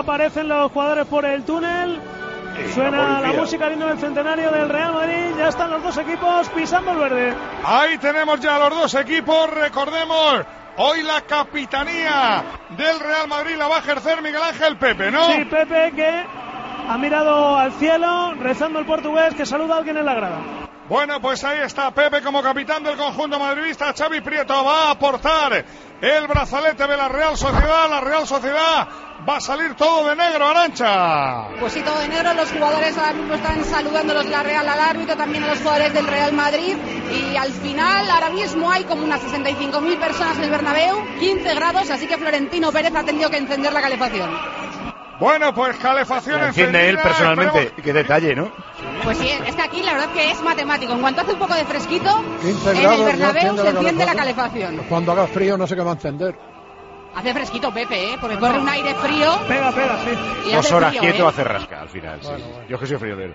aparecen los jugadores por el túnel. Suena la música al himno del centenario del Real Madrid. Ya están los dos equipos pisando el verde. Ahí tenemos ya los dos equipos. Recordemos, hoy la capitanía del Real Madrid la va a ejercer Miguel Ángel Pepe, ¿no? Sí, Pepe, que ha mirado al cielo rezando el portugués, que saluda a alguien en la grada. Bueno, pues ahí está Pepe como capitán del conjunto madridista. Xavi Prieto va a aportar el brazalete de la Real Sociedad. La Real Sociedad va a salir todo de negro, Arantxa. Pues sí, todo de negro. Los jugadores ahora mismo están saludando los de la Real al árbitro, también a los jugadores del Real Madrid. Y al final, ahora mismo hay como unas 65.000 personas en el Bernabéu, 15 grados, así que Florentino Pérez ha tenido que encender la calefacción. Bueno, pues calefacción enciende él personalmente. Esperemos. Qué detalle, ¿no? Pues sí, es que aquí la verdad que es matemático. En cuanto hace un poco de fresquito, 15 en grados, el Bernabéu se enciende la calefacción. Cuando haga frío no sé qué va a encender. Hace fresquito, Pepe, porque corre un aire frío. Pega, sí. Y 2 horas frío, quieto hace rasca al final. Bueno, sí. Bueno. Yo que soy friolero.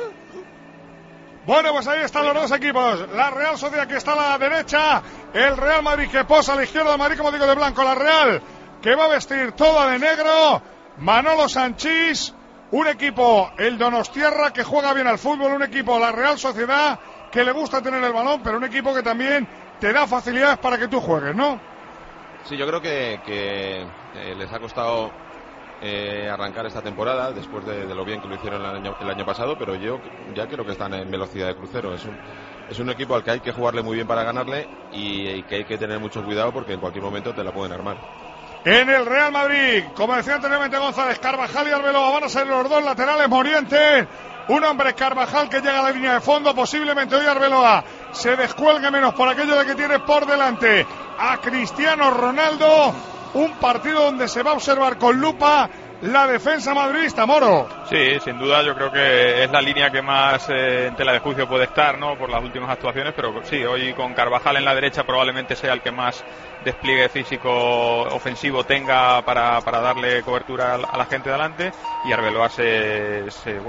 Bueno, pues ahí están los dos equipos. La Real Sociedad que está a la derecha, el Real Madrid que posa a la izquierda, Madrid como digo de blanco, la Real que va a vestir toda de negro. Manolo Sanchís, un equipo, el Donostiarra, que juega bien al fútbol, un equipo, la Real Sociedad, que le gusta tener el balón, pero un equipo que también te da facilidades para que tú juegues, ¿no? Sí, yo creo que les ha costado arrancar esta temporada, después de lo bien que lo hicieron el año pasado, pero yo ya creo que están en velocidad de crucero. Es un equipo al que hay que jugarle muy bien para ganarle y que hay que tener mucho cuidado porque en cualquier momento te la pueden armar. En el Real Madrid, como decía anteriormente González, Carvajal y Arbeloa van a ser los dos laterales morientes. Un hombre, Carvajal, que llega a la línea de fondo. Posiblemente hoy Arbeloa se descuelgue menos por aquello de que tiene por delante a Cristiano Ronaldo. Un partido donde se va a observar con lupa la defensa madridista, Moro. Sí, sin duda yo creo que es la línea que más en tela de juicio puede estar, ¿no? Por las últimas actuaciones, pero sí, hoy con Carvajal en la derecha probablemente sea el que más despliegue físico ofensivo tenga para darle cobertura a la gente de delante, y Arbeloa se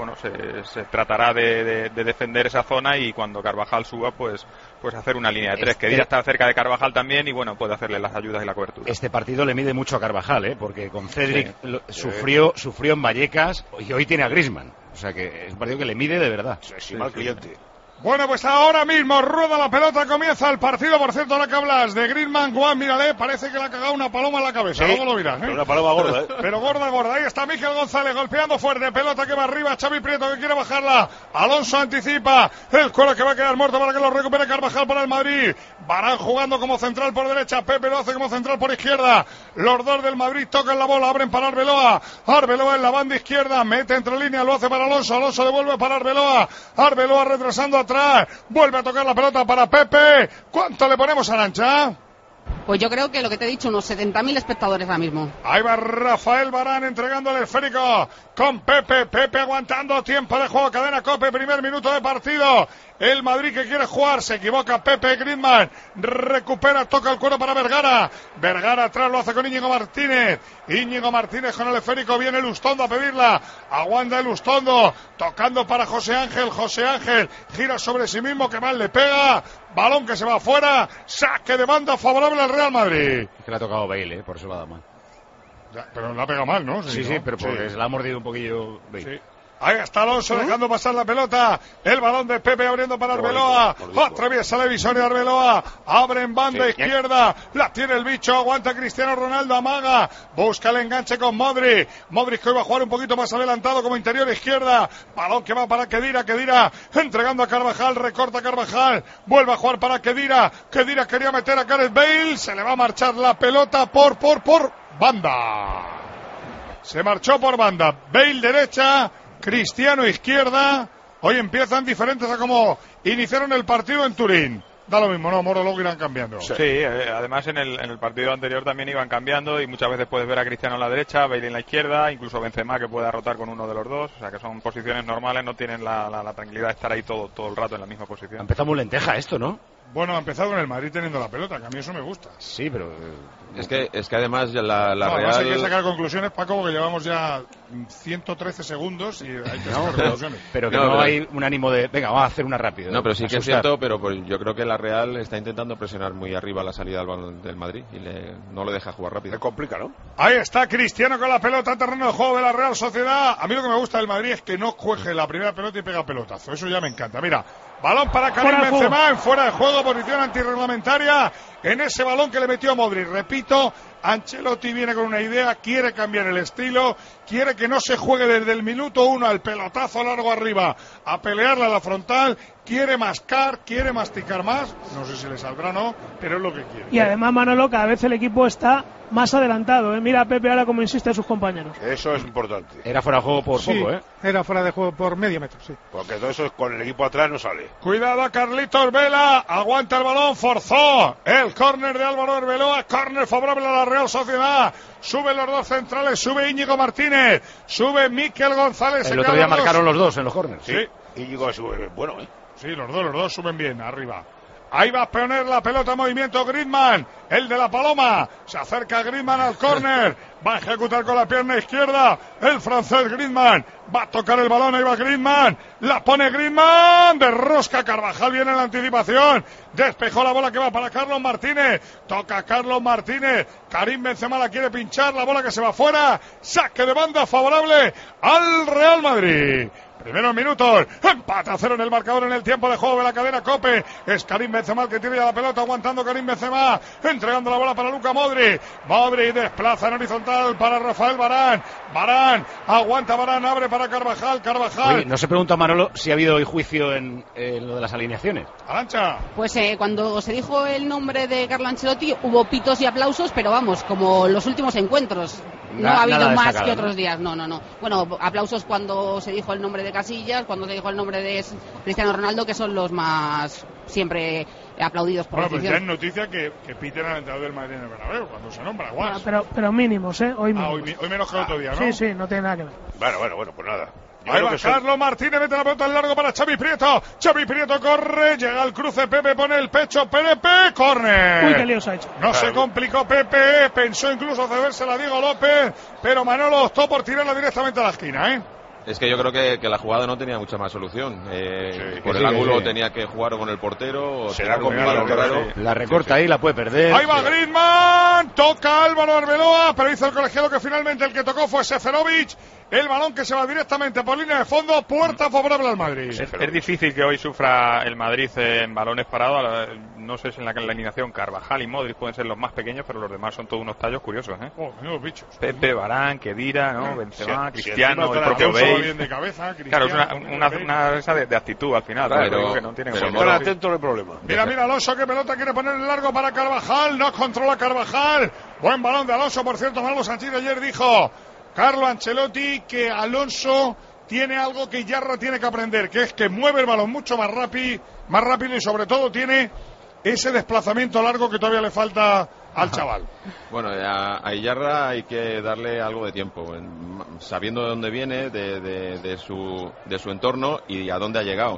tratará de defender esa zona, y cuando Carvajal suba pues hacer una línea de tres. Que Kedira está cerca de Carvajal también y bueno, puede hacerle las ayudas y la cobertura. Este partido le mide mucho a Carvajal, porque con Cedric sufrió en Vallecas y hoy tiene a Griezmann, o sea que es un partido que le mide de verdad. Sí, mal cliente. Bueno, pues ahora mismo rueda la pelota, comienza el partido. Por cierto, ahora que hablas de Griezmann, Juan, mírale, parece que le ha cagado una paloma en la cabeza. Sí, luego lo miras, una paloma gorda, Pero gorda. Ahí está Miguel González golpeando fuerte, pelota que va arriba, Xavi Prieto que quiere bajarla. Alonso anticipa, el cuero que va a quedar muerto para que lo recupere Carvajal para el Madrid. Varane jugando como central por derecha, Pepe lo hace como central por izquierda. Los dos del Madrid tocan la bola, abren para Arbeloa. Arbeloa en la banda izquierda, mete entre líneas, lo hace para Alonso. Alonso devuelve para Arbeloa. Arbeloa retrasando atrás. Vuelve a tocar la pelota para Pepe. ¿Cuánto le ponemos a Arantxa? Pues yo creo que lo que te he dicho, unos 70.000 espectadores ahora mismo. Ahí va Rafael Varane entregando el esférico con Pepe. Pepe aguantando tiempo de juego. Cadena COPE, primer minuto de partido. El Madrid que quiere jugar, se equivoca Pepe. Griezmann recupera, toca el cuero para Vergara. Vergara atrás lo hace con Íñigo Martínez. Íñigo Martínez con el esférico, viene Lustondo a pedirla. Aguanta el Lustondo, tocando para José Ángel. José Ángel gira sobre sí mismo, que mal le pega. Balón que se va afuera. Saque de banda favorable al Real Madrid. Es que le ha tocado Bale, por eso lo ha dado mal. Ya, pero le ha pegado mal, ¿no? Sí, pero porque se le ha mordido un poquillo Bale. Sí. Ahí está Alonso dejando pasar la pelota. El balón de Pepe abriendo para Arbeloa. Atraviesa la divisoria de Arbeloa. Abre en banda izquierda. La tiene el bicho. Aguanta Cristiano Ronaldo. Amaga. Busca el enganche con Modric. Modric que hoy va a jugar un poquito más adelantado como interior izquierda. Balón que va para Kedira. Kedira entregando a Carvajal. Recorta Carvajal. Vuelve a jugar para Kedira. Kedira quería meter a Gareth Bale. Se le va a marchar la pelota por banda. Se marchó por banda. Bale derecha. Cristiano izquierda. Hoy empiezan diferentes a como iniciaron el partido en Turín. Da lo mismo, ¿no, Moro? Luego irán cambiando. Sí, además en el partido anterior también iban cambiando y muchas veces puedes ver a Cristiano en la derecha, Bale en la izquierda, incluso Benzema que pueda rotar con uno de los dos. O sea que son posiciones normales, no tienen la tranquilidad de estar ahí todo el rato en la misma posición. Empezamos lenteja esto, ¿no? Bueno, ha empezado con el Madrid teniendo la pelota, que a mí eso me gusta. Sí, pero... Es que además ya la no, Real... Hay que sacar conclusiones, Paco, porque llevamos ya 113 segundos y hay que sacar conclusiones. Pero que no hay un ánimo de... Venga, vamos a hacer una rápida. No, pero sí que es cierto, pero pues yo creo que la Real está intentando presionar muy arriba la salida del Madrid y no le deja jugar rápido. Se complica, ¿no? Ahí está Cristiano con la pelota en terreno de juego de la Real Sociedad. A mí lo que me gusta del Madrid es que no coge la primera pelota y pega pelotazo. Eso ya me encanta. Mira, balón para Karim Benzema en fuera de juego, posición antirreglamentaria en ese balón que le metió Modric. Repito, Ancelotti viene con una idea, quiere cambiar el estilo, quiere que no se juegue desde el minuto 1 al pelotazo largo arriba, a pelearla a la frontal, quiere mascar, quiere masticar más, no sé si le saldrá o no, pero es lo que quiere. Y además, Manolo, cada vez el equipo está más adelantado, ¿eh? Mira a Pepe ahora como insiste a sus compañeros. Eso es importante. Era fuera de juego por poco, ¿eh? Era fuera de juego por medio metro, sí. Porque todo eso con el equipo atrás no sale. Cuidado a Carlitos Vela, aguanta el balón, forzó el córner de Álvaro Arbeloa, córner favorable a la Real Sociedad. Suben los dos centrales, sube Íñigo Martínez, sube Mikel González. El otro día marcaron los dos en los córneres. Sí. Íñigo sube, bueno, Sí, los dos suben bien, arriba. Ahí va a poner la pelota en movimiento Griezmann, el de la Paloma. Se acerca Griezmann al córner. Va a ejecutar con la pierna izquierda el francés Griezmann. Va a tocar el balón, ahí va Griezmann. La pone Griezmann. De rosca Carvajal viene en la anticipación. Despejó la bola que va para Carlos Martínez. Toca Carlos Martínez. Karim Benzema la quiere pinchar. La bola que se va fuera. Saque de banda favorable al Real Madrid. Primeros minutos, empate a 0 en el marcador en el tiempo de juego de la cadena COPE. Es Karim Benzema el que tiene ya la pelota, aguantando Karim Benzema, entregando la bola para Luka Modric. Modric desplaza en horizontal para Rafael Varane. Varane, aguanta Varane, abre para Carvajal. Oye, no se pregunta Manolo si ha habido hoy juicio en lo de las alineaciones. Arancha. Pues cuando se dijo el nombre de Carlo Ancelotti hubo pitos y aplausos, pero vamos, como los últimos encuentros. No ha habido más que otros días, no. Bueno, aplausos cuando se dijo el nombre de Casillas, cuando se dijo el nombre de Cristiano Ronaldo, que son los más siempre aplaudidos por la afición. Pues ya es noticia que piten al entrenador del Madrid en el Bernabéu, cuando se nombra, guau. Pero mínimos, hoy mínimos. Hoy menos que el otro día, ¿no? Sí, no tiene nada que ver. Bueno, pues nada. Ahí va Carlos Martínez, mete la pelota en largo para Xavi Prieto. Xavi Prieto corre, llega al cruce, Pepe pone el pecho, Pepe, córner. Uy, qué lío se ha hecho. No se complicó Pepe, pensó incluso cedérsela a Diego López, pero Manolo optó por tirarla directamente a la esquina, Es que yo creo que la jugada no tenía mucha más solución. Por el ángulo tenía que jugar con el portero. Será con un balón raro. La recorta ahí, la puede perder. Ahí va Griezmann, toca Álvaro Arbeloa, pero hizo el colegiado que finalmente el que tocó fue Seferovic. El balón que se va directamente por línea de fondo, puerta favorable al Madrid. Es difícil que hoy sufra el Madrid en balones parados. No sé si en la alineación Carvajal y Modric pueden ser los más pequeños, pero los demás son todos unos tallos curiosos. Menudos bichos. Pepe, Varane, Kedira, ¿no? Benzema, Cristiano, el propio Bale. De cabeza, claro, es una esa de actitud al final. Pero que no tiene estar atento no hay problema. Mira Alonso, que pelota quiere poner en largo para Carvajal. No controla Carvajal. Buen balón de Alonso, por cierto. Manolo Sánchez ayer dijo Carlo Ancelotti que Alonso tiene algo que Yarra tiene que aprender, que es que mueve el balón mucho más rápido y sobre todo tiene ese desplazamiento largo que todavía le falta al chaval. Bueno, a Yarra hay que darle algo de tiempo, sabiendo de dónde viene, de su entorno y a dónde ha llegado.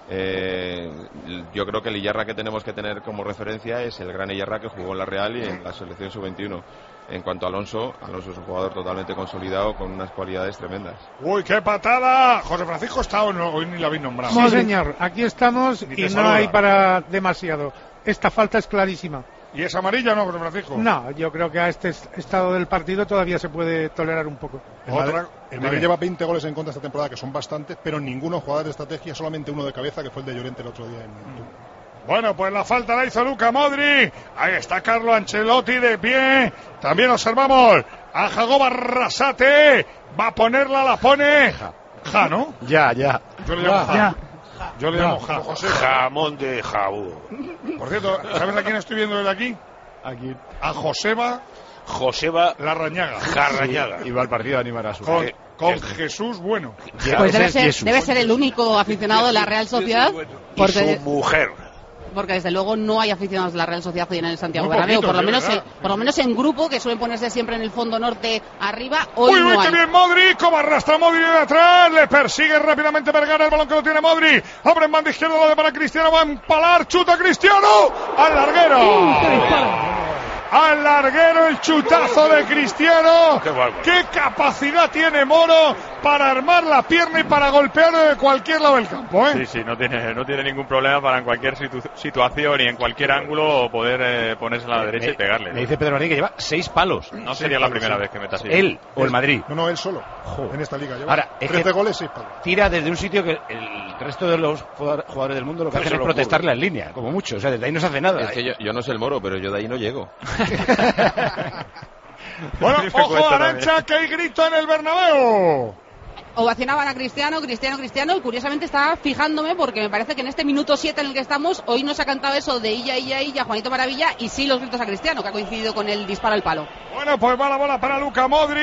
Yo creo que el Iyarra que tenemos que tener como referencia es el gran Iyarra que jugó en la Real y en la selección sub-21. En cuanto a Alonso es un jugador totalmente consolidado con unas cualidades tremendas. ¡Uy, qué patada! José Francisco está o no, hoy ni la habéis nombrado. Sí, señor, aquí estamos y no hay para demasiado. Esta falta es clarísima. ¿Y es amarilla o no, José Francisco? No, yo creo que a este estado del partido todavía se puede tolerar un poco. El Madrid lleva 20 goles en contra esta temporada, que son bastantes, pero ninguno jugador de estrategia, solamente uno de cabeza, que fue el de Llorente el otro día en Bueno, pues la falta la hizo Luka Modric. Ahí está Carlo Ancelotti de pie. También observamos a Jacob Arrasate. Va a ponerla, la pone. ¿no? Ya. Yo le llamo Ja. Yo le llamo Ja. Jamón de Jaú. Por cierto, ¿sabes a quién estoy viendo desde aquí? Aquí. A Joseba Larrañaga. Jarrañaga. Y va al partido a animar a su con Jesús Bueno. Pues debe ser el único aficionado de la Real Sociedad. Y su mujer. porque desde luego no hay aficionados de la Real Sociedad hoy en el Santiago Muy Bernabéu, poquito, por lo menos en grupo, que suelen ponerse siempre en el fondo norte arriba. Hoy uy, no qué hay. bien Modric, como arrastra Modric de atrás, le persigue rápidamente Vergara, el balón que lo tiene Modric, abre en banda izquierda, lo de para Cristiano, va a empalar, chuta Cristiano, al larguero. Al larguero el chutazo de Cristiano. Qué capacidad tiene Moro para armar la pierna y para golpear de cualquier lado del campo, ¿eh? Sí, no tiene ningún problema para en cualquier situación y en cualquier ángulo poder ponerse a la derecha y pegarle. Me dice Pedro Marín que lleva 6 palos. No sería la primera vez que meta así. ¿Él o el Madrid? No, él solo. En esta liga lleva Ahora, 13 goles, 6 palos. Tira desde un sitio que el resto de los jugadores del mundo lo que hacen es protestarle en línea, como mucho. O sea, desde ahí no se hace nada. Es que yo no sé el Moro, pero yo de ahí no llego. Bueno, ojo Arantxa, que hay grito en el Bernabéu. Ovacionaban a Cristiano, y curiosamente estaba fijándome porque me parece que en este minuto 7 en el que estamos, hoy no se ha cantado eso de Illa, Juanito Maravilla, y sí los gritos a Cristiano, que ha coincidido con el disparo al palo. Bueno, pues va la bola para Luka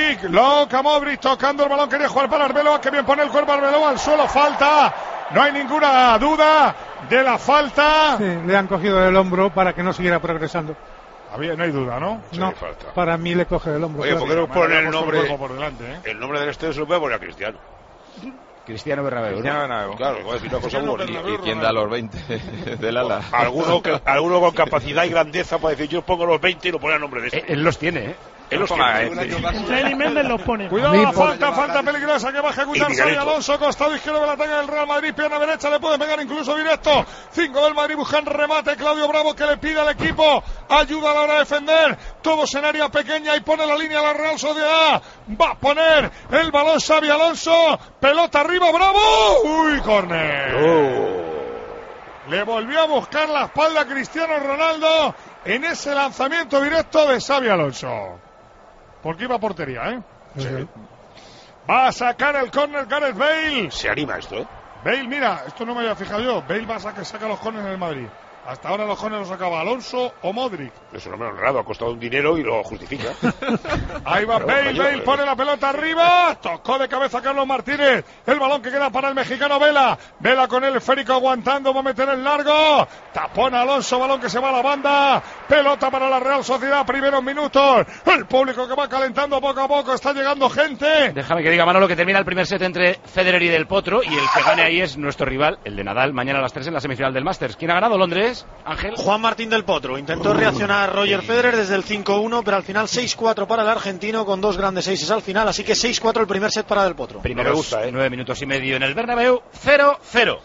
Modric tocando el balón, quería jugar para Arbeloa, que bien pone el cuerpo Arbeloa al suelo, falta, no hay ninguna duda de la falta. Sí, le han cogido el hombro para que no siguiera progresando. No hay duda, ¿no? No, falta. Para mí le coge el hombro. Oye, ¿por qué no ponen el nombre? Por delante, ¿eh? El nombre del estadio se lo puede poner a Cristiano. Cristiano Bernabéu. Claro, voy a decir una cosa muy bonita. ¿Y quién da los 20 del ala? Alguno con capacidad y grandeza para decir yo pongo los 20 y lo pone a nombre de este. Él los tiene, ¿eh? Él los tiene. Entre él y Méndez los pone. Cuidado, la falta peligrosa que va a ejecutar Xabi Alonso, costado izquierdo del ataque del Real Madrid, pierna derecha, le puede pegar incluso directo. 5 del Madrid, buscan remate, Claudio Bravo que le pide al equipo ayuda a la hora de defender, todos en área pequeña y pone la línea a la Real Sociedad, va a poner el balón Xabi Alonso, pelota arriba, Bravo, uy, córner. Le volvió a buscar la espalda a Cristiano Ronaldo en ese lanzamiento directo de Xabi Alonso. Porque iba a portería, ¿eh? Sí. Va a sacar el córner Gareth Bale. Se anima esto, ¿eh? Bale, mira, esto no me había fijado yo. Bale va a sacar los córneres en el Madrid. Hasta ahora los córneres los sacaba Alonso o Modric. Eso no me lo han honrado, ha costado un dinero y lo justifica. Ahí va Bale pone la pelota arriba. Tocó de cabeza Carlos Martínez. El balón que queda para el mexicano Vela. Vela con el esférico aguantando, va a meter el largo. Tapón Alonso, balón que se va a la banda. Pelota para la Real Sociedad, primeros minutos. El público que va calentando poco a poco, está llegando gente. Déjame que diga Manolo que termina el primer set entre Federer y Del Potro y el que gane ahí es nuestro rival, el de Nadal, mañana a las 3 en la semifinal del Masters. ¿Quién ha ganado, Londres? Ángel. Juan Martín Del Potro. Intentó reaccionar Roger Federer desde el 5-1, pero al final 6-4 para el argentino con dos grandes seises al final, así que 6-4 el primer set para Del Potro. Primeros 9 minutos y medio en el Bernabéu, 0-0.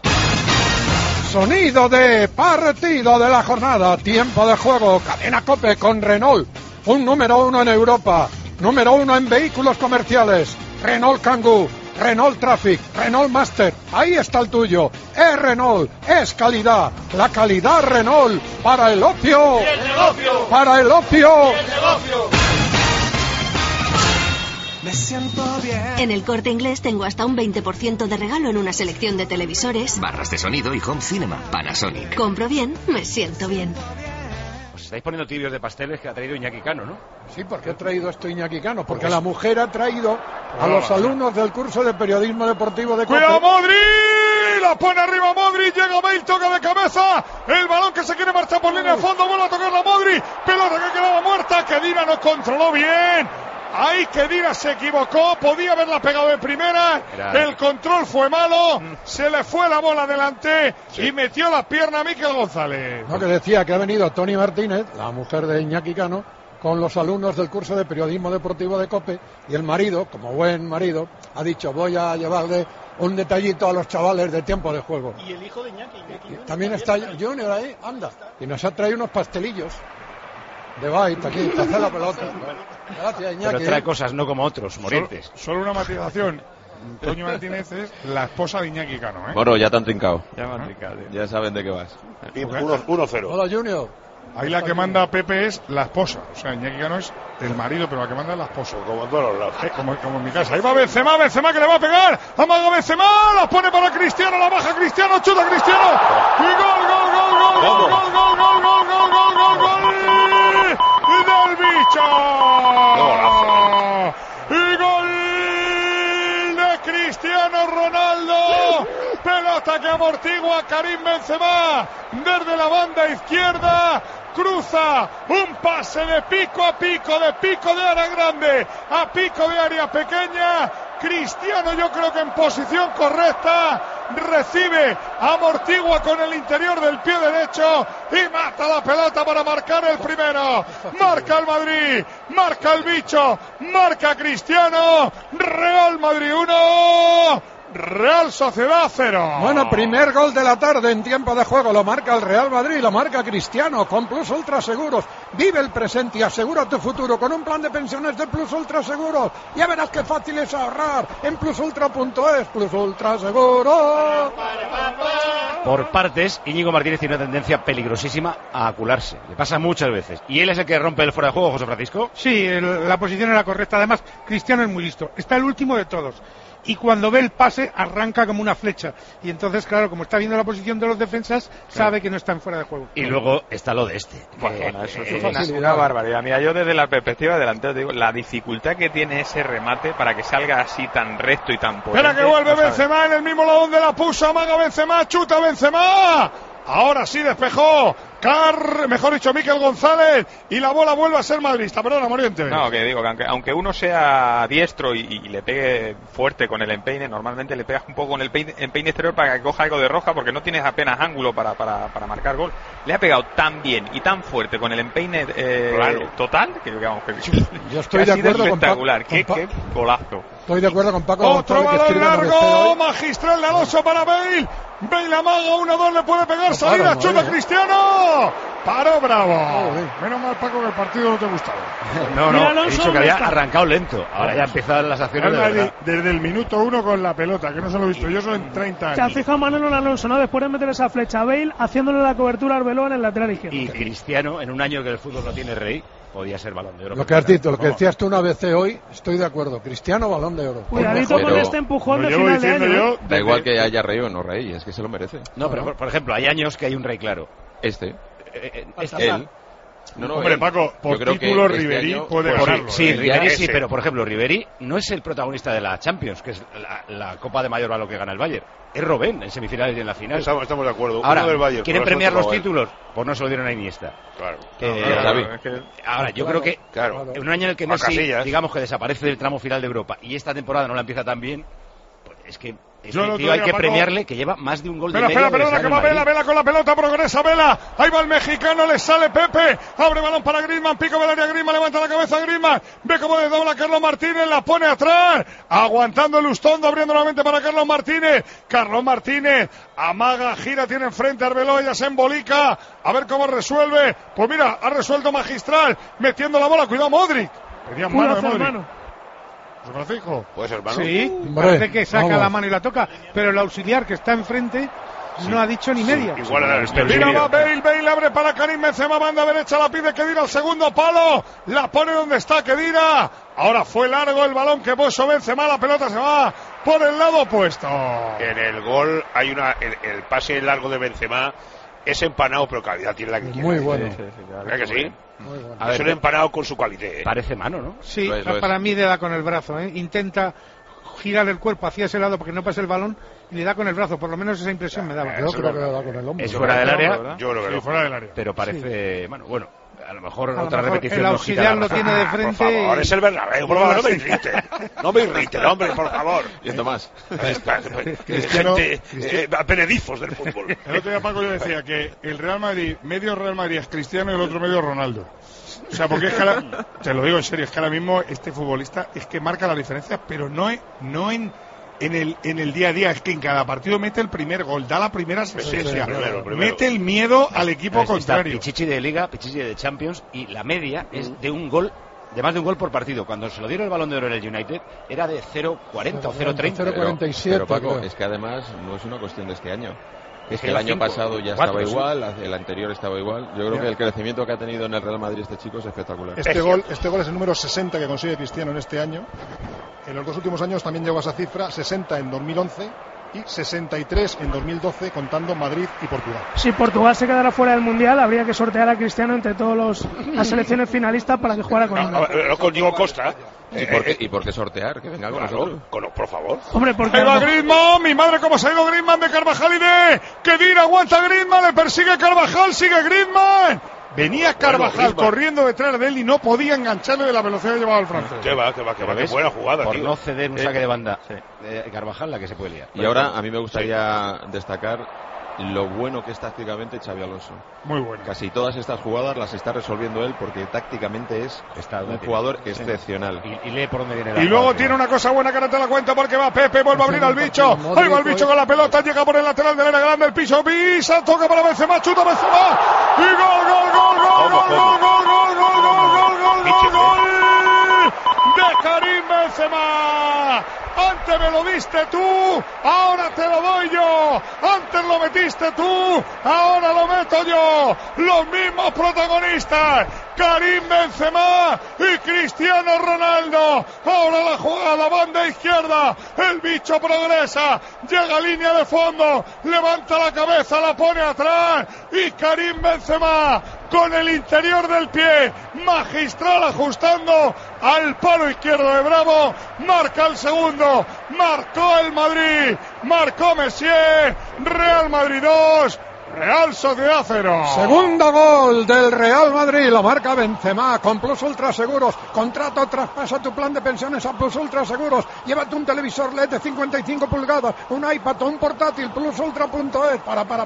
Sonido de partido de la jornada, tiempo de juego, cadena COPE con Renault, un número 1 en Europa, número 1 en vehículos comerciales, Renault Kangoo, Renault Traffic, Renault Master, ahí está el tuyo, es Renault, es calidad, la calidad Renault, para el opio, para el opio. Me siento bien. En el Corte Inglés tengo hasta un 20% de regalo en una selección de televisores, barras de sonido y home cinema, Panasonic. Compro bien, me siento bien. Os estáis poniendo tibios de pasteles que ha traído Iñaki Cano, ¿no? Sí, ¿por qué ha traído esto Iñaki Cano? Porque la mujer ha traído a los alumnos del curso de periodismo deportivo de COPE. ¡Cuidado, Modric! La pone arriba Modric, llega Bale, toca de cabeza, el balón que se quiere marchar por línea de fondo, vuelve a tocar la Modric, pelota que quedaba muerta, Kedira no controló bien. Ahí Kedira se equivocó, podía haberla pegado de primera, el control fue malo, se le fue la bola adelante y metió la pierna a Mikel González. No, que decía que ha venido Tony Martínez, la mujer de Iñaki Cano, con los alumnos del curso de periodismo deportivo de COPE, y el marido, como buen marido, ha dicho voy a llevarle un detallito a los chavales de tiempo de juego. Y el hijo de Iñaki. También está Junior ahí, anda, y nos ha traído unos pastelillos de Bait aquí, para hacer la pelota. Gracias, Iñaki. Pero trae cosas, no como otros, morientes. Solo una matización. Toño Martínez es la esposa de Iñaki Cano, ¿eh? Bueno, ya te han trincado. Ya me han trincado. Ya saben de qué vas. 1-0. Hola, Junior. Ahí la que manda Pepe es la esposa. O sea, Iñaki Cano es el marido, pero la que manda es la esposa. Como en todos los lados. Como en mi casa. Ahí va Benzema que le va a pegar. Amaga Benzema, la pone para Cristiano, la baja Cristiano, chuta Cristiano. Y gol del bicho. Y gol de Cristiano Ronaldo. Pelota pelota que amortigua Karim Benzema desde la banda izquierda. Cruza un pase de pico a pico, de pico de área grande a pico de área pequeña. Cristiano, yo creo que en posición correcta, recibe, amortigua con el interior del pie derecho y mata la pelota para marcar el primero. Marca el Madrid, marca el bicho, marca Cristiano. Real Madrid 1, Real Sociedad 0. Bueno, primer gol de la tarde en tiempo de juego. Lo marca el Real Madrid, lo marca Cristiano con Plus Ultra Seguros. Vive el presente y asegura tu futuro con un plan de pensiones de Plus Ultra Seguros. Ya verás qué fácil es ahorrar en plusultra.es. Plus Ultra Seguros. Por partes, Íñigo Martínez tiene una tendencia peligrosísima a acularse. Le pasa muchas veces. ¿Y él es el que rompe el fuera de juego, José Francisco? Sí, la posición era correcta. Además, Cristiano es muy listo. Está el último de todos. Y cuando ve el pase arranca como una flecha y entonces claro, como está viendo la posición de los defensas, sabe que no está en fuera de juego. Y luego está lo de este. Bueno, eso es una barbaridad. Mira, yo desde la perspectiva delantera te digo la dificultad que tiene ese remate para que salga así tan recto y tan potente. Espera que vuelve Benzema en el mismo lado donde la puso, amaga Benzema, chuta Benzema. Ahora sí despejó mejor dicho, Mikel González, y la bola vuelve a ser madridista. Perdona, Moriente. No, que digo que aunque uno sea diestro y le pegue fuerte con el empeine, normalmente le pegas un poco con el empeine exterior para que coja algo de roja, porque no tienes apenas ángulo para marcar gol. Le ha pegado tan bien y tan fuerte con el empeine total, que digamos que yo estoy de acuerdo espectacular. Qué golazo. Estoy de acuerdo con Paco. Otro balón largo, magistral de Alonso para Bale. Bale amaga, 1-2, le puede pegar, salida, chuta Cristiano. Paró Bravo. Menos mal, Paco, que el partido no te gustaba. No, he dicho que había arrancado lento. Ahora ya empiezan las acciones de verdad. Desde el minuto 1 con la pelota, que no se lo he visto yo solo en 30 años. Se ha fijado Manuel Alonso, ¿no? Después de meter esa flecha a Bale, haciéndole la cobertura a Arbeloa en el lateral izquierdo. Y Cristiano, en un año que el fútbol no tiene rey, podía ser Balón de Oro. Lo que has dicho, lo que decías tú una vez hoy, estoy de acuerdo. Cristiano, Balón de Oro. Cuidadito con este empujón de final de año. Da igual que haya rey o no rey, es que se lo merece. No, pero por ejemplo, hay años que hay un rey claro. Él. Hombre, Paco, por título Ribéry puede ganarlo. Sí, Ribéry sí, pero por ejemplo, Ribéry no es el protagonista de la Champions, que es la copa de mayor valor que gana el Bayern. Es Robben en semifinales y en la final. Estamos de acuerdo. Ahora, del Bayern, ¿quieren premiar los títulos? Pues no se lo dieron a Iniesta. Claro. Ahora, yo creo que en un año en el que Messi, digamos que desaparece del tramo final de Europa y esta temporada no la empieza tan bien, pues es que tío, hay que premiarle, que lleva más de un gol de media. Espera, que va Vela con la pelota, progresa Vela. Ahí va el mexicano, le sale Pepe. Abre balón para Griezmann, pico del área Griezmann, levanta la cabeza Griezmann. Ve cómo desdobla Carlos Martínez, la pone atrás. Aguantando el Ustondo, abriendo la mente para Carlos Martínez. Carlos Martínez amaga, gira, tiene enfrente a Arbeloa, ya se embolica. A ver cómo resuelve. Pues mira, ha resuelto magistral, metiendo la bola. Cuidado Modric. Pedían mano de Modric. Francisco. ¿Puede ser mano? Sí, parece que saca la mano y la toca, pero el auxiliar que está enfrente no ha dicho ni media. Igual era Mira, va Bale abre para Karim Benzema, banda derecha, la pide Khedira al segundo palo, la pone donde está Khedira. Ahora fue largo el balón que puso Benzema, la pelota se va por el lado opuesto. En el gol hay el pase largo de Benzema es empanado, pero calidad tiene la que quiere. Muy bueno. ¿Verdad que sí? Muy bueno. Es un empanado con su calidad. Parece mano, ¿no? Sí, para mí le da con el brazo. Intenta girar el cuerpo hacia ese lado porque no pase el balón y le da con el brazo. Por lo menos esa impresión me daba. Yo creo que le da con el hombro. Es fuera del área. Yo creo que fuera del área. Pero parece, bueno. A lo mejor otra repetición. El auxiliar lo tiene de frente. Por favor, es el Bernabéu, por favor, no me irrite. No me irrite, hombre, por favor. Y esto más. Gente, penedizos del fútbol. El otro día, Paco, yo decía que el Real Madrid, medio Real Madrid es Cristiano y el otro medio Ronaldo. O sea, porque es que te lo digo en serio, es que ahora mismo este futbolista es que marca la diferencia, pero no en el día a día, es que en cada partido mete el primer gol, da la primera asistencia, primero. mete el miedo al equipo contrario. Pichichi de Liga, Pichichi de Champions, y la media es de un gol, de más de un gol por partido. Cuando se lo dieron el Balón de Oro en el United era de 0.40 o 0.30. 0.47. Pero Paco, es que además no es una cuestión de este año. Es que el año pasado ya estaba igual, el anterior estaba igual. Yo creo que el crecimiento que ha tenido en el Real Madrid este chico es espectacular. Este gol es el número 60 que consigue Cristiano en este año. En los dos últimos años también llegó a esa cifra, 60 en 2011 y 63 en 2012 contando Madrid y Portugal. Si Portugal se quedara fuera del Mundial, habría que sortear a Cristiano entre todas las selecciones finalistas para que jugara con él. No con Diego Costa. ¿Y por qué sortear? Que venga con nosotros. Por favor. Hombre, porque... Ahí va Griezmann, mi madre cómo se ha ido Griezmann de Carvajal y de Kedira, aguanta Griezmann, le persigue Carvajal, sigue Griezmann. Venía Carvajal corriendo detrás de él y no podía engancharle de la velocidad que llevaba el francés. Qué buena jugada, por tío. no ceder un saque de banda de Carvajal, la que se puede liar. Y ahora a mí me gustaría destacar lo bueno que es tácticamente Xabi Alonso. Muy bueno. Casi todas estas jugadas las está resolviendo él porque tácticamente es un jugador excepcional. Y lee por dónde viene la Y luego tiene una cosa buena que no te la cuenta porque va Pepe, vuelve a abrir al bicho. Ahí va el bicho con la pelota, llega por el lateral del área grande, el piso, pisa, toca para Benzema, chuta Benzema. Y gol de Karim Benzema. Antes me lo diste tú, ahora te lo doy yo. Antes lo metiste tú, ahora lo meto yo. Los mismos protagonistas, Karim Benzema y Cristiano Ronaldo. Ahora la jugada, banda izquierda, el bicho progresa, llega a línea de fondo, levanta la cabeza, la pone atrás y Karim Benzema con el interior del pie, magistral ajustando al palo izquierdo de Bravo, marca el segundo, marcó el Madrid, marcó Messier, Real Madrid 2, Real Sociedad 0. Segundo gol del Real Madrid, lo marca Benzema con Plus Ultra Seguros. Contrato, traspasa tu plan de pensiones a Plus Ultra Seguros. Llévate un televisor LED de 55 pulgadas, un iPad o un portátil, plusultra.es.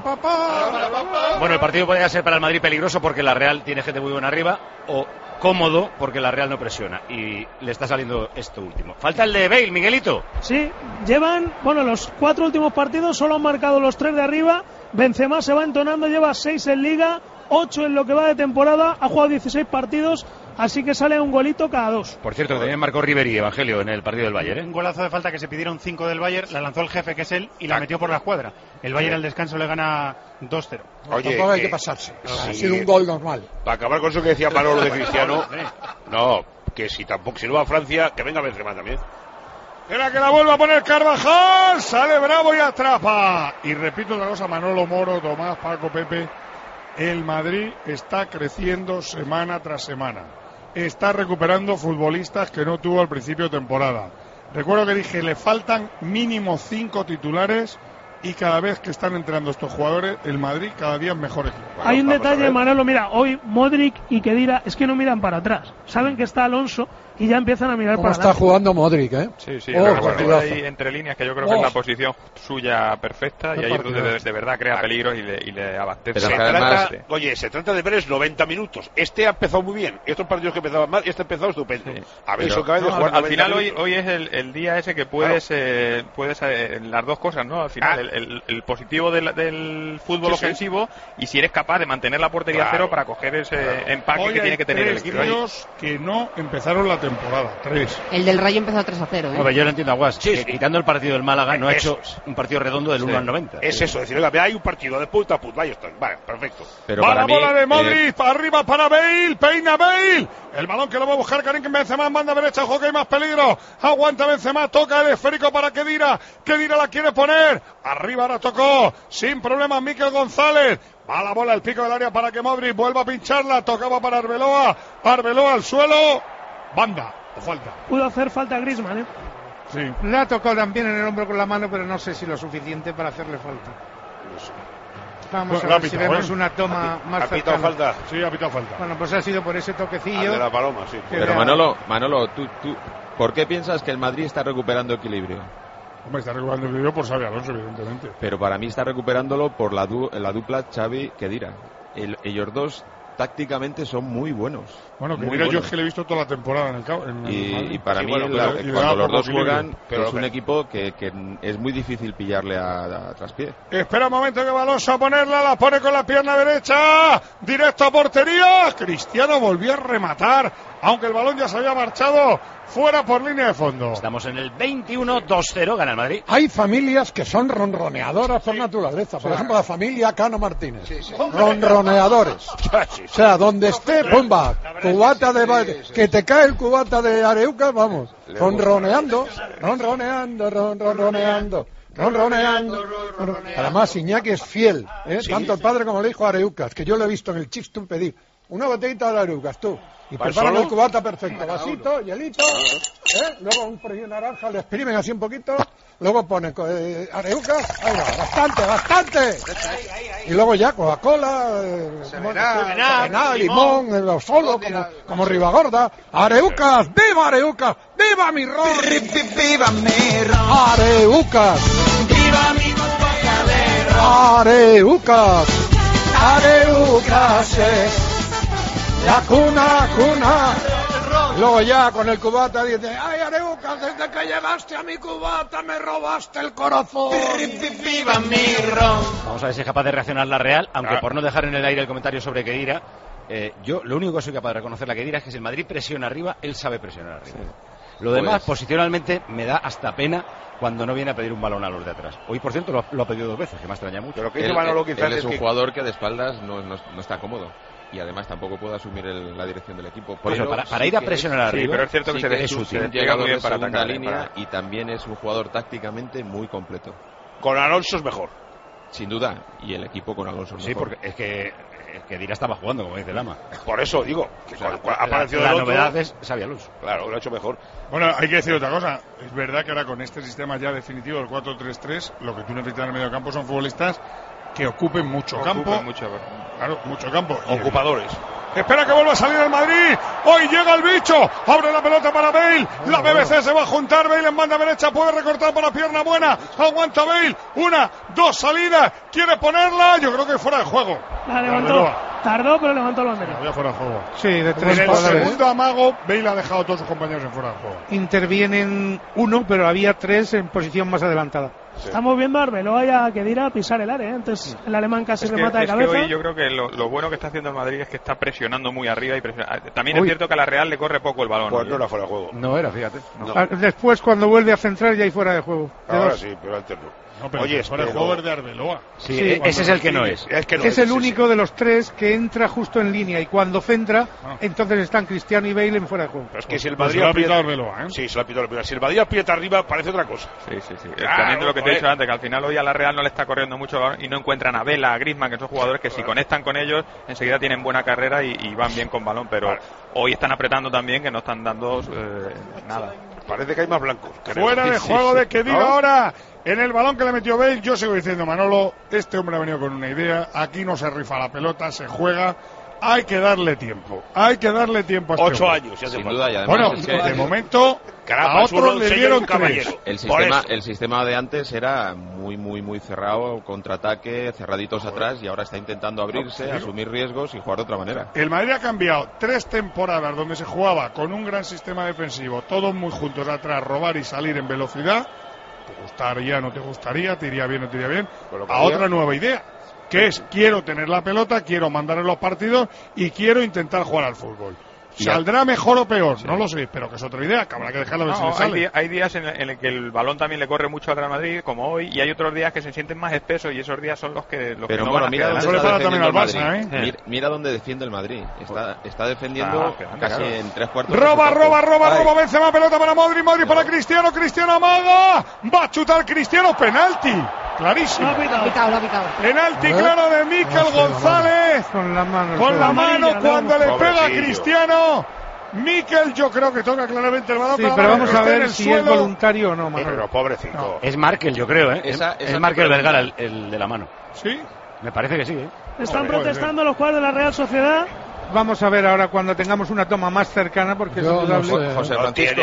Bueno, el partido podría ser para el Madrid peligroso porque la Real tiene gente muy buena arriba, o cómodo porque la Real no presiona y le está saliendo esto último. Falta el de Bale, Miguelito. Sí, llevan, los 4 últimos partidos solo han marcado los 3 de arriba. Benzema se va entonando, lleva 6 en Liga, 8 en lo que va de temporada, ha jugado 16 partidos, así que sale un golito cada 2. Por cierto, también marcó Ribéry, Evangelio, en el partido del Bayern. Un golazo de falta que se pidieron 5 del Bayern, la lanzó el jefe, que es él, y la metió por la escuadra. El Bayern al descanso le gana 2-0. Oye, tampoco hay que pasarse. Ha sido un gol normal. Para acabar con eso que decía Manolo de Cristiano, no, que si no va a Francia, que venga Benzema también. Era que la vuelva a poner Carvajal, sale Bravo y atrapa. Y repito otra cosa, Manolo, Moro, Tomás, Paco, Pepe, el Madrid está creciendo semana tras semana. Está recuperando futbolistas que no tuvo al principio de temporada. Recuerdo que dije, le faltan mínimo 5 titulares y cada vez que están entrando estos jugadores, el Madrid cada día es mejor equipo. Hay un detalle, Manolo, mira, hoy Modric y Kedira es que no miran para atrás. Saben que está Alonso y ya empiezan a mirar para atrás. ¿Cómo está jugando Modric, Sí, ahí entre líneas, que yo creo que es la posición suya perfecta y ahí es donde de verdad crea peligros y le abastece. Se trata de ver es 90 minutos. Este ha empezado muy bien. Estos partidos que empezaban mal, este ha empezado estupendo. Sí. A ver, al final hoy es el día ese que puedes las dos cosas, ¿no? Al final el positivo del fútbol ofensivo y si eres capaz de mantener la portería a cero para coger ese empaque que tiene que tener el equipo. Que no empezaron la temporada, 3. El del Rayo empezó 3-0, Yo lo entiendo, Aguas. Quitando el partido del Málaga, no ha hecho un partido redondo del 1 al 90. Es eso, decir, hay un partido de punta a punta, vaya, vale, perfecto. Pero va la bola de Modric, arriba para Bale, peina Bale. El balón que lo va a buscar Karim Benzema, manda derecha, juega, hay más peligro. Aguanta Benzema, toca el esférico para Kedira. Kedira la quiere poner. Arriba ahora tocó, sin problemas, Mikel González. Va la bola al pico del área para que Modric vuelva a pincharla. Tocaba para Arbeloa. Arbeloa al suelo. Banda o falta. Pudo hacer falta a Griezmann, Sí. Le ha tocado también en el hombro con la mano, pero no sé si lo suficiente para hacerle falta. Vamos a ver si vemos una toma más cercana. Falta. Sí, ha pitado falta. Bueno, pues ha sido por ese toquecillo. De la paloma, sí. Pero Manolo, tú, ¿por qué piensas que el Madrid está recuperando equilibrio? Hombre, está recuperando equilibrio por Xabi Alonso, evidentemente. Pero para mí está recuperándolo por la dupla Xavi-Kedira. Ellos dos tácticamente son muy buenos. Bueno, que mira, yo es que le he visto toda la temporada en el campo. Y para mí, cuando los dos juegan, es un equipo que es muy difícil pillarle a traspié. Espera un momento que va Alonso a ponerla, la pone con la pierna derecha, directo a portería. Cristiano volvió a rematar, aunque el balón ya se había marchado fuera por línea de fondo. Estamos en el 21-2-0, gana el Madrid. Hay familias que son ronroneadoras por naturaleza. Por ejemplo, la familia Cano Martínez. Ronroneadores. O sea, donde esté, ¡pumba! Cubata de... Que te cae el cubata de Areuca, vamos. Ronroneando. ronroneando. Además, Iñaki es fiel, sí, tanto el padre como el hijo a Areucas, que yo lo he visto en el Chipstun pedir una botellita de Areucas, tú. Y preparan el cubata perfecto, vasito, hielito, luego un frío naranja, le exprimen así un poquito, luego ponen Areucas, ahí va, bastante. Y luego ya Coca-Cola, limón, solo, como Ribagorda. Areucas, viva mi ron. Viva mi ron. Areucas. Viva mi botella de ron. Areucas es la cuna. Y luego ya con el cubata dice, ay Areucas, desde que llegaste a mi cubata me robaste el corazón. Viva mi ron. Vamos a ver si es capaz de reaccionar la Real, aunque por no dejar en el aire el comentario sobre Khedira, yo lo único que soy capaz de reconocer la Khedira es que si el Madrid presiona arriba, él sabe presionar arriba. Sí. Lo demás, posicionalmente, me da hasta pena cuando no viene a pedir un balón a los de atrás. Hoy, por cierto, lo ha pedido 2 veces, que me extraña mucho. Pero que él es un jugador que de espaldas no está cómodo. Y además tampoco puede asumir la dirección del equipo. Por eso, para ir a presionar arriba. Sí, pero es cierto que es útil. Llega muy bien para atacar línea y también es un jugador tácticamente muy completo. Con Alonso es mejor. Sin duda. Y el equipo con Alonso es mejor. Sí, porque es que Khedira estaba jugando, como dice Lama. Por eso digo, que la novedad es Xabi Alonso. Claro, lo ha hecho mejor. Bueno, hay que decir otra cosa. Es verdad que ahora con este sistema ya definitivo del 4-3-3, lo que tú necesitas en el medio campo son futbolistas que ocupen mucho campo. Claro, mucho campo. Ocupadores. Espera que vuelva a salir el Madrid. Hoy llega el bicho. Abre la pelota para Bale. La BBC se va a juntar. Bale en banda derecha. Puede recortar para pierna buena. Aguanta Bale. 1, 2 salidas. Quiere ponerla. Yo creo que fuera de juego. La levantó. Tardó, pero levantó el bandera. Había fuera de juego. Sí, de 3 en el segundo amago, Bale ha dejado a todos sus compañeros en fuera de juego. Intervienen 1, pero había 3 en posición más adelantada. Sí. Estamos viendo a Arbeloa y a Khedira pisar el área. Antes el alemán casi remata de cabeza. Que hoy yo creo que lo bueno que está haciendo el Madrid es que está presionando muy arriba y también es cierto que a la Real le corre poco el balón. Pues no era fuera de juego. No era, fíjate. No. Después cuando vuelve a centrar ya hay fuera de juego. Ahora sí, pero antes no. No, pero oye, fuera de juego es de Arbeloa. Sí, ese es el que no es. Es el único de los 3 que entra justo en línea y cuando centra, entonces están Cristiano y Bale en fuera de juego. Pero es que si el Madrid aprieta Arbeloa, Sí, se lo ha pitado Arbeloa. Si el Madrid aprieta arriba parece otra cosa. Sí. También de lo que te he dicho antes, que al final hoy a la Real no le está corriendo mucho y no encuentran a Vela, a Griezmann, que son jugadores que si conectan con ellos enseguida tienen buena carrera y van bien con balón, pero hoy están apretando también, que no están dando nada. Parece que hay más blancos. Fuera de juego de Khedira ahora. En el balón que le metió Bale, yo sigo diciendo, Manolo, este hombre ha venido con una idea, aquí no se rifa la pelota, se juega, hay que darle tiempo a este 8 años, sin duda, y además bueno, de momento, a otros le dieron 3. El sistema de antes era muy cerrado, contraataque, cerraditos atrás, y ahora está intentando abrirse, asumir riesgos y jugar de otra manera. El Madrid ha cambiado 3 temporadas donde se jugaba con un gran sistema defensivo, todos muy juntos atrás, robar y salir en velocidad. ¿Te gustaría, no te gustaría? ¿Te iría bien, no te iría bien? A otra nueva idea, que es, quiero tener la pelota, quiero mandar en los partidos y quiero intentar jugar al fútbol. ¿Saldrá mejor o peor? Sí. No lo sé, pero que es otra idea, que habrá que dejarla ver si le sale. Hay días en el que el balón también le corre mucho al Real Madrid, como hoy, y hay otros días que se sienten más espesos y esos días son los que no van a mira dónde está defendiendo el Madrid. Mira dónde defiende el Madrid. Está defendiendo casi en 3/4. Roba, Benzema, pelota para Modric para Cristiano amaga, va a chutar Cristiano, penalti. Clarísimo. Lo ha pitado. Penalti claro de Mikel González. Con la mano cuando le pega a Cristiano. Mikel, yo creo que toca claramente el balón. Sí, pero vamos a ver si es voluntario o no, Pero pobrecito. No. Es Markel, yo creo, es Markel Vergara el de la mano. ¿Sí? Me parece que sí, Están protestando los jugadores de la Real Sociedad. Vamos a ver ahora cuando tengamos una toma más cercana, porque es indudable. José Francisco,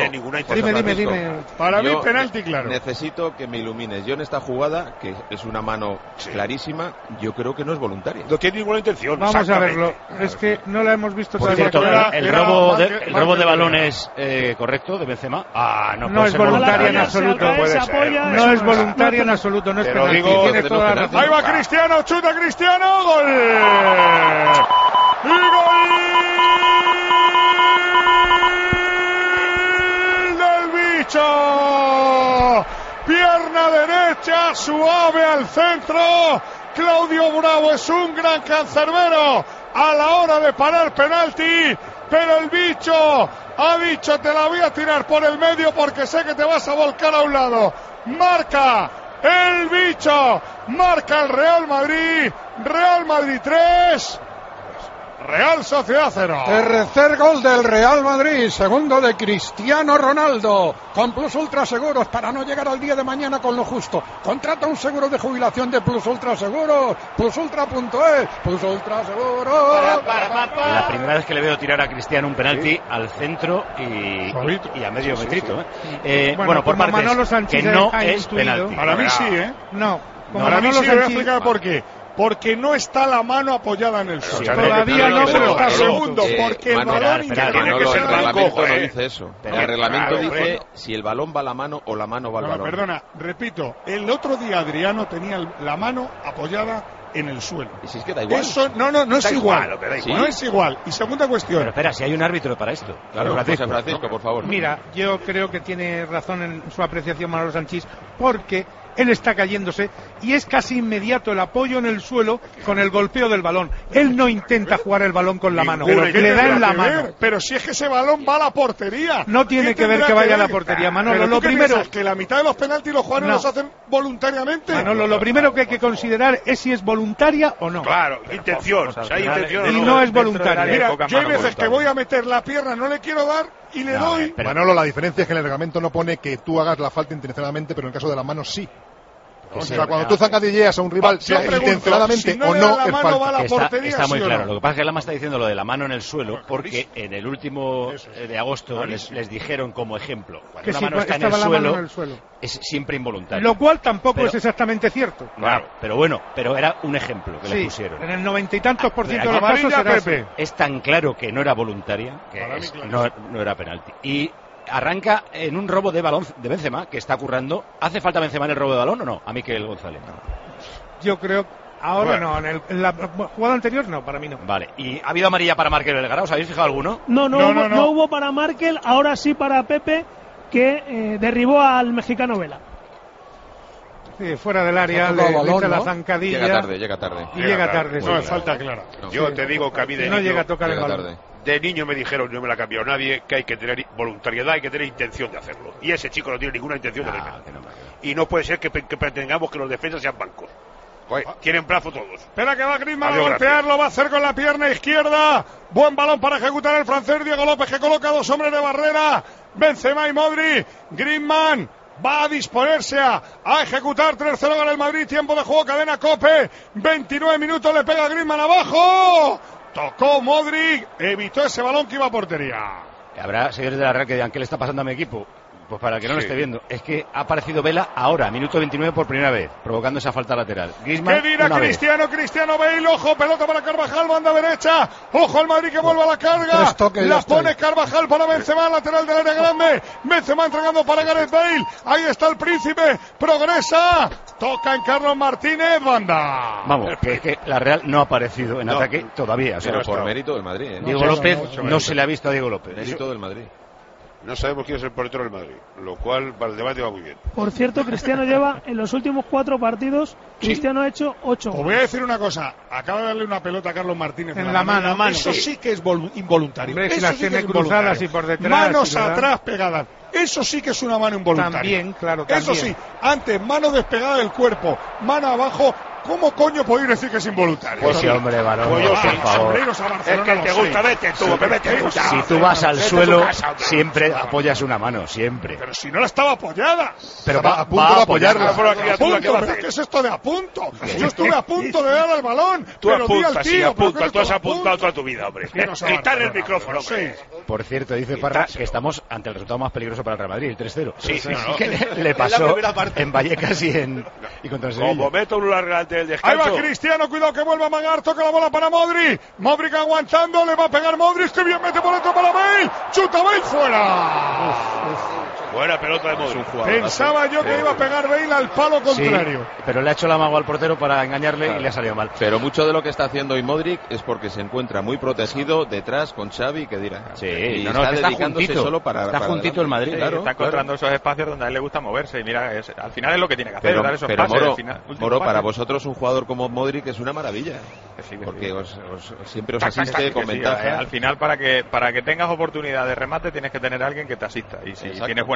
dime. Para mí penalti claro. Necesito que me ilumines. Yo en esta jugada, que es una mano clarísima, yo creo que no es voluntaria. No tiene ninguna intención. Vamos a verlo. Es que no la hemos visto todavía. El robo de balones correcto de Benzema. No es voluntaria en absoluto. No es voluntaria en absoluto. No es penalti. Tienes toda la razón. Ahí va Cristiano, chuta Cristiano, gol. ¡Y gol del bicho! Pierna derecha, suave al centro. Claudio Bravo es un gran cancerbero a la hora de parar penalti, pero el bicho ha dicho: te la voy a tirar por el medio porque sé que te vas a volcar a un lado. Marca el bicho. Marca el Real Madrid. Real Madrid 3. Real Sociedad 0. Tercer gol del Real Madrid, segundo de Cristiano Ronaldo, con Plus Ultra Seguros para no llegar al día de mañana con lo justo. Contrata un seguro de jubilación de Plus Ultra Seguros, plusultra.es, Plus Ultra Seguros. La primera vez que le veo tirar a Cristiano un penalti al centro y a medio metrito. Bueno, por partes, Manolo Sánchez que no ha es intuido. penalti. Para mí sí, No, como para mí Manolo sí, voy a Sánchez... explicar por qué. Porque no está la mano apoyada en el suelo. Todavía no, pero está segundo, porque el balón tiene que ser el reglamento no dice eso. El reglamento dice si el balón va a la mano o la mano va al balón. Perdona, repito, el otro día Adriano tenía la mano apoyada en el suelo. Y si es que da igual. Eso no es igual. No es igual. Y segunda cuestión. Pero espera, si hay un árbitro para esto. Claro, Francisco, por favor. Mira, yo creo que tiene razón en su apreciación Manolo Sánchez, porque él está cayéndose y es casi inmediato el apoyo en el suelo con el golpeo del balón. Él no intenta jugar el balón con la mano, le da en la mano. Pero si es que ese balón va a la portería. No tiene que ver que vaya a la portería, Manolo. Lo primero es que la mitad de los penaltis los jugadores los hacen voluntariamente. Manolo, lo primero que hay que considerar es si es voluntaria o no. Claro, intención. Si hay intención y no es voluntaria. Mira, yo hay veces que voy a meter la pierna, no le quiero dar y le doy. Pero Manolo, la diferencia es que en el reglamento no pone que tú hagas la falta intencionadamente, pero en el caso de la mano sí. O sea, cuando tú zancadilleas a un rival, sea intencionadamente o no, es falta. Está muy claro. Lo que pasa es que Lama está diciendo lo de la mano en el suelo, porque en el último de agosto les dijeron como ejemplo, cuando una mano está en el suelo, es siempre involuntario. Lo cual tampoco es exactamente cierto. Claro, pero era un ejemplo que le pusieron. En el 90 y tantos % de los casos es tan claro que no era voluntaria, que no era penalti. Y arranca en un robo de balón de Benzema, que está currando. ¿Hace falta Benzema en el robo de balón o no? A Mikel González. Yo creo... Ahora no, en la jugada anterior no, para mí no. Vale, ¿y ha habido amarilla para Markel Belgrado? ¿Os habéis fijado alguno? No hubo para Markel, ahora sí para Pepe, que derribó al mexicano Vela. Sí, fuera del área, le echa la zancadilla. Llega tarde. Y llega tarde. No, es falta clara. Yo te digo que a mí de no llega a tocar el balón. De niño me dijeron, no me la cambió nadie, que hay que tener voluntariedad, hay que tener intención de hacerlo. Y ese chico no tiene ninguna intención de hacerlo. Y no puede ser que pretendamos que los defensas sean bancos. Tienen brazo todos. Espera que va Griezmann a golpearlo, va a hacer con la pierna izquierda. Buen balón para ejecutar el francés Diego López, que coloca dos hombres de barrera. Benzema y Modric. Griezmann va a disponerse a ejecutar 3-0 gana el Madrid. Tiempo de juego, cadena COPE. 29 minutos, le pega Griezmann abajo. Tocó Modric, evitó ese balón que iba a portería. Habrá seguidores de la Real que digan, ¿qué le está pasando a mi equipo? Pues para que no lo esté viendo, es que ha aparecido Vela ahora, minuto 29 por primera vez, provocando esa falta lateral. Griezmann, ¿qué dirá Cristiano Bale? Ojo, pelota para Carvajal, banda derecha. Ojo al Madrid que vuelve a la carga. La pone Carvajal para Benzema, lateral del área grande. Benzema entregando para Gareth Bale. Ahí está el príncipe, progresa. Toca en Carlos Martínez, banda. Vamos, que es que la Real no ha aparecido en ataque todavía. Pero por mérito del Madrid. Diego López, no se le ha visto a Diego López. Mérito del Madrid. No sabemos quién es el portero del Madrid, lo cual para el debate va muy bien. Por cierto, Cristiano lleva en los últimos 4 partidos, Cristiano ha hecho 8 goles. Os voy a decir una cosa, acaba de darle una pelota a Carlos Martínez en la mano. Eso sí que es involuntario. Hombre, si las tiene cruzadas y por detrás. Manos atrás pegadas. Eso sí que es una mano involuntaria. También, claro, Eso sí, antes mano despegada del cuerpo, mano abajo. ¿Cómo coño podéis decir que es involuntario? Pues sí, hombre, balón, por favor. Es que te gusta, vete tú, que vete tú. Si tú vas al suelo, siempre apoyas una mano, siempre. Pero si no la estaba apoyada. Pero va a punto de apoyarla. ¿Qué es esto de a punto? Yo estuve a punto de dar al balón. Tú apuntas, sí, apunta. Tú has apuntado toda tu vida, hombre. Quitar el micrófono, hombre. Por cierto, dice Parra que estamos ante el resultado más peligroso para el Real Madrid, el 3-0. Sí, que le pasó en Vallecas y contra el Sevilla. Como meto un larga del descanso. Ahí va Cristiano, cuidado que vuelva a amagar, toca la bola para Modric. Modric aguantando, le va a pegar Modric, que bien mete por dentro para Bale. Chuta Bale fuera. Buena pelota de Modric. Pensaba yo que iba a pegar Bale al palo contrario. Sí, pero le ha hecho la mago al portero para engañarle y le ha salido mal. Pero mucho de lo que está haciendo hoy Modric es porque se encuentra muy protegido detrás con Xavi, que dirá. Sí, y está dedicándose juntito, solo para juntito el Madrid. Claro, está encontrando esos espacios donde a él le gusta moverse. Y mira, al final es lo que tiene que hacer, dar esos pases. Moro, para vosotros un jugador como Modric es una maravilla. Porque siempre os asiste con ventaja. Al final, para que tengas oportunidad de remate, tienes que tener a alguien que te asista. Y si tienes buena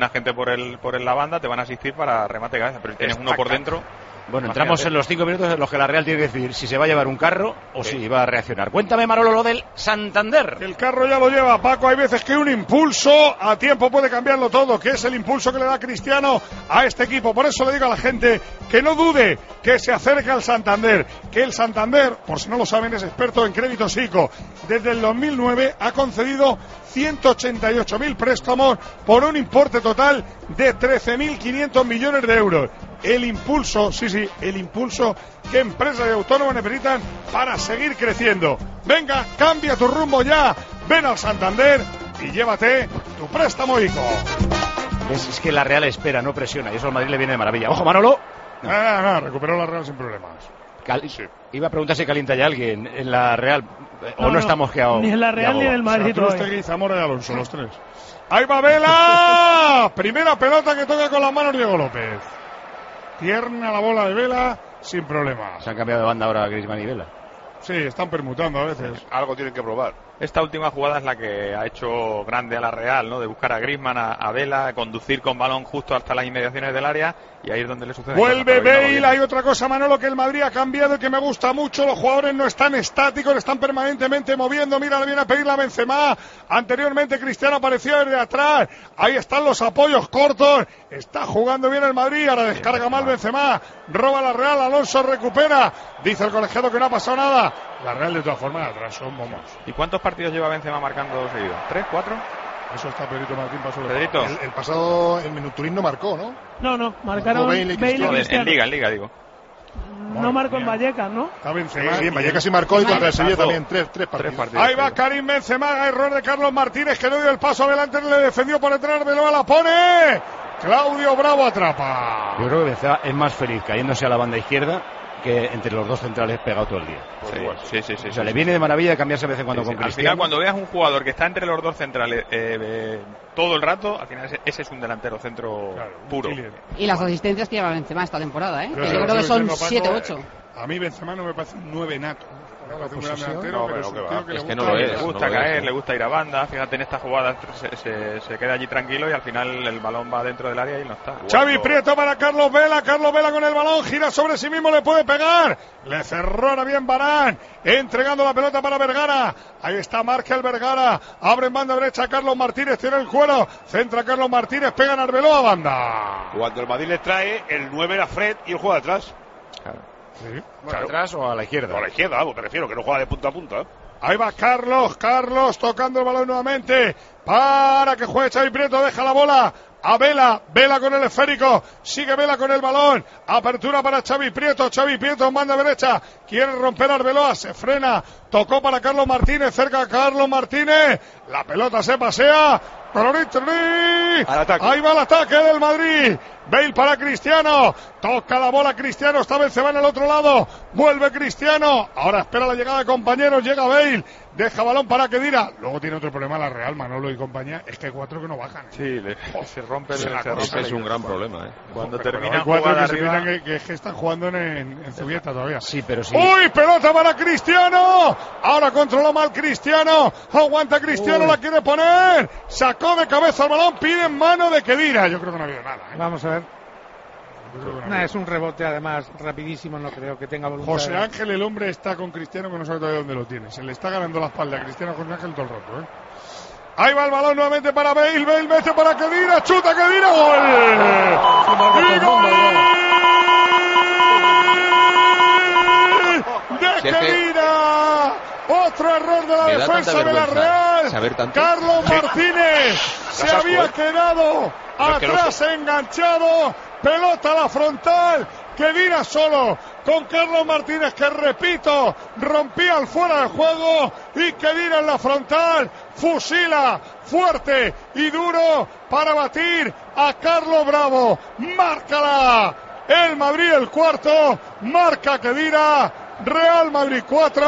buena gente por la banda, te van a asistir para remate de cabeza, pero si tienes uno por dentro... Bueno, entramos en los 5 minutos en los que la Real tiene que decidir si se va a llevar un carro o si va a reaccionar. Cuéntame, Manolo, lo del Santander. El carro ya lo lleva, Paco. Hay veces que un impulso a tiempo puede cambiarlo todo, que es el impulso que le da Cristiano a este equipo. Por eso le digo a la gente que no dude, que se acerque al Santander. Que el Santander, por si no lo saben, es experto en créditos ICO. Desde el 2009 ha concedido 188.000 préstamos por un importe total de 13.500 millones de euros. El impulso, el impulso que empresas y autónomos necesitan para seguir creciendo. Venga, cambia tu rumbo ya, ven al Santander y llévate tu préstamo ICO. Es que la Real espera, no presiona, y eso al Madrid le viene de maravilla. ¡Ojo, Manolo! No, recuperó la Real sin problemas. Iba a preguntar si calienta ya alguien en la Real, o no está mosqueado. Ni en la Real ni en el Madrid. Usted, Zamora y Alonso, los tres. ¡Ahí va Vela! Primera pelota que toca con las manos Diego López. Tierna la bola de Vela, sin problema. Se han cambiado de banda ahora Griezmann y Vela. Sí, están permutando a veces. Algo tienen que probar. Esta última jugada es la que ha hecho grande a la Real, ¿no? De buscar a Griezmann, a Vela, conducir con balón justo hasta las inmediaciones del área, y ahí es donde le sucede. Vuelve Bale. Hay otra cosa, Manolo, que el Madrid ha cambiado y que me gusta mucho. Los jugadores no están estáticos, están permanentemente moviendo. Mira, le viene a pedir la Benzema. Anteriormente Cristiano apareció desde atrás. Ahí están los apoyos cortos. Está jugando bien el Madrid. Ahora descarga mal Benzema. Roba la Real. Alonso recupera. Dice el colegiado que no ha pasado nada. La Real, de todas formas, atrás son momos. ¿Y cuántos partidos lleva Benzema marcando seguidos? ¿3, 4? Eso está Pedrito Martín. Pedrito. El pasado, en Minuturín no marcó, ¿no? No, marcaron Bale y Cristiano. En Liga, digo. No marcó en Vallecas, ¿no? Está Benzema. Sí, en Vallecas sí marcó, y contra el Sevilla también, tres partidos. Ahí va Karim Benzema, error de Carlos Martínez, que no dio el paso adelante, le defendió por detrás, Arbeloa la pone. Claudio Bravo atrapa. Yo creo que Benzema es más feliz cayéndose a la banda izquierda que entre los dos centrales pegado todo el día. Sí. O sea, le viene de maravilla de cambiarse de vez en cuando con Cristiano. Al final, cuando veas un jugador que está entre los dos centrales todo el rato, al final ese es un delantero centro puro. Y las asistencias que lleva Benzema esta temporada, ¿eh? Que yo creo que son 7 o 8. A mí Benzema no me parece un 9 nato. Es que no lo es. Le gusta caer, le gusta ir a banda. Fíjate, en esta jugada se queda allí tranquilo y al final el balón va dentro del área y no está. Xavi Prieto para Carlos Vela. Carlos Vela con el balón, gira sobre sí mismo, le puede pegar. Le cerró ahora bien Varane, entregando la pelota para Vergara. Ahí está Markel Vergara. Abre en banda derecha Carlos Martínez, tiene el cuero. Centra Carlos Martínez, pega en Arbeloa a banda. Cuando el Madrid le trae, el 9 era Fred y el juega atrás. Claro. Sí, atrás o a la izquierda. O a la izquierda, me refiero, que no juega de punta a punta. Ahí va Carlos tocando el balón nuevamente para que juegue Xavi Prieto, deja la bola a Vela con el esférico, sigue Vela con el balón, apertura para Xavi Prieto en banda derecha, quiere romper Arbeloa, se frena, tocó para Carlos Martínez, cerca Carlos Martínez, la pelota se pasea, ahí va el ataque del Madrid. Bale para Cristiano, toca la bola Cristiano, esta vez se va en el otro lado, vuelve Cristiano, ahora espera la llegada de compañeros, llega Bale, deja balón para Kedira, luego tiene otro problema la Real, Manolo y compañía, es que hay 4 que no bajan. Sí, se rompe es un gran problema, Cuando termina 4 que se piensan que están jugando en Zubieta todavía. Sí, pero sí. ¡Uy, pelota para Cristiano! Ahora controló mal Cristiano, aguanta Cristiano, la quiere poner, sacó de cabeza el balón, pide en mano de Kedira, yo creo que no ha habido nada. Vamos a ver. Es un rebote además rapidísimo, no creo que tenga voluntad. José Ángel, el hombre, está con Cristiano, que no sabe todavía dónde lo tiene. Se le está ganando la espalda a Cristiano José Ángel todo el rato, Ahí va el balón nuevamente para Bale mete para Kedira, chuta Kedira, ¡gol! ¡Y gol! ¡De Kedira! Otro error de la defensa de la Real. Carlos Martínez se había quedado atrás enganchado. Pelota a la frontal. Kedira solo con Carlos Martínez, que repito, rompía el fuera de juego, y Kedira en la frontal fusila fuerte y duro para batir a Carlos Bravo. Márcala el Madrid, el cuarto, marca Kedira. Real Madrid 4,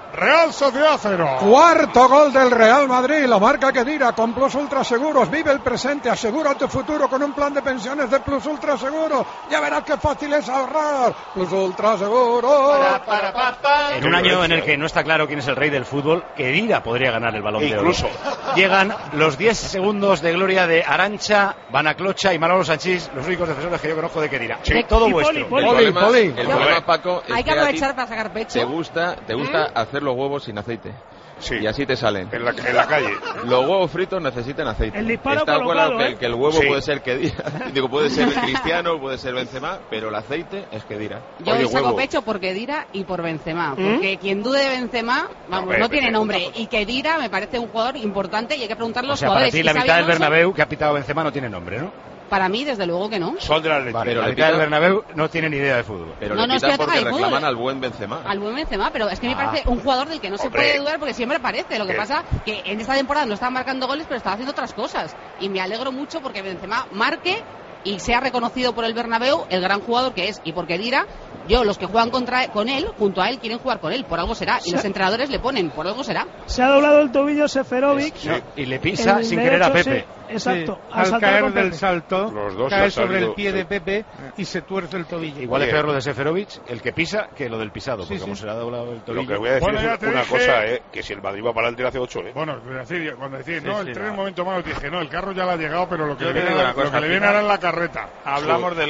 Real Sociedad 0. Cuarto gol del Real Madrid, lo marca Khedira con Plus Ultra Seguros. Vive el presente, asegura tu futuro con un plan de pensiones de Plus Ultra Seguros. Ya verás qué fácil es ahorrar. Plus Ultra Seguros. En un año en el que no está claro quién es el rey del fútbol, Khedira podría ganar el Balón de Oro. Llegan los 10 segundos de gloria de Arantxa, Banaclocha y Manolo Sanchís, los únicos defensores que yo conozco de Khedira. Sí. Todo vuestro. El problema, Paco, es hay que aprovechar para sacar pecho. Te gusta hacer los huevos sin aceite. Sí. Y así te salen. En la calle. Los huevos fritos necesitan aceite. El disparo Está colocado, claro que el huevo puede ser Khedira, digo, puede ser Cristiano, puede ser Benzema, pero el aceite es Khedira. Yo saco pecho por Khedira y por Benzema, porque quien dude de Benzema, no tiene nombre. Y Khedira me parece un jugador importante y hay que preguntarle a los jugadores. Para ti la mitad del Bernabéu que ha pitado Benzema no tiene nombre, ¿no? Para mí, desde luego que no. Son de la Atlético. Pero la mitad del Bernabéu no tiene ni idea de fútbol. Pero le pitan porque reclaman al buen Benzema. Al buen Benzema, pero es que me parece un jugador del que no se puede dudar porque siempre aparece. Lo que pasa que en esta temporada no estaba marcando goles, pero estaba haciendo otras cosas. Y me alegro mucho porque Benzema marque y sea reconocido por el Bernabéu el gran jugador que es. Y porque Khedira, los que juegan con él, junto a él, quieren jugar con él. Por algo será. Y los entrenadores le ponen, por algo será. Se ha doblado el tobillo Seferovic. Y le pisa sin querer a Pepe. Exacto. Al caer del salto, los dos cae sobre el pie de Pepe y se tuerce el tobillo. Igual es peor lo de Seferovic, el que pisa, que lo del pisado, porque como se le ha doblado el tobillo. Lo que voy a decir es una cosa, que si el Madrid va para adelante le hace 8, Bueno, cuando decís, el tren en un momento malo dije, el carro ya le ha llegado, pero lo que le viene ahora es la carreta. Hablamos de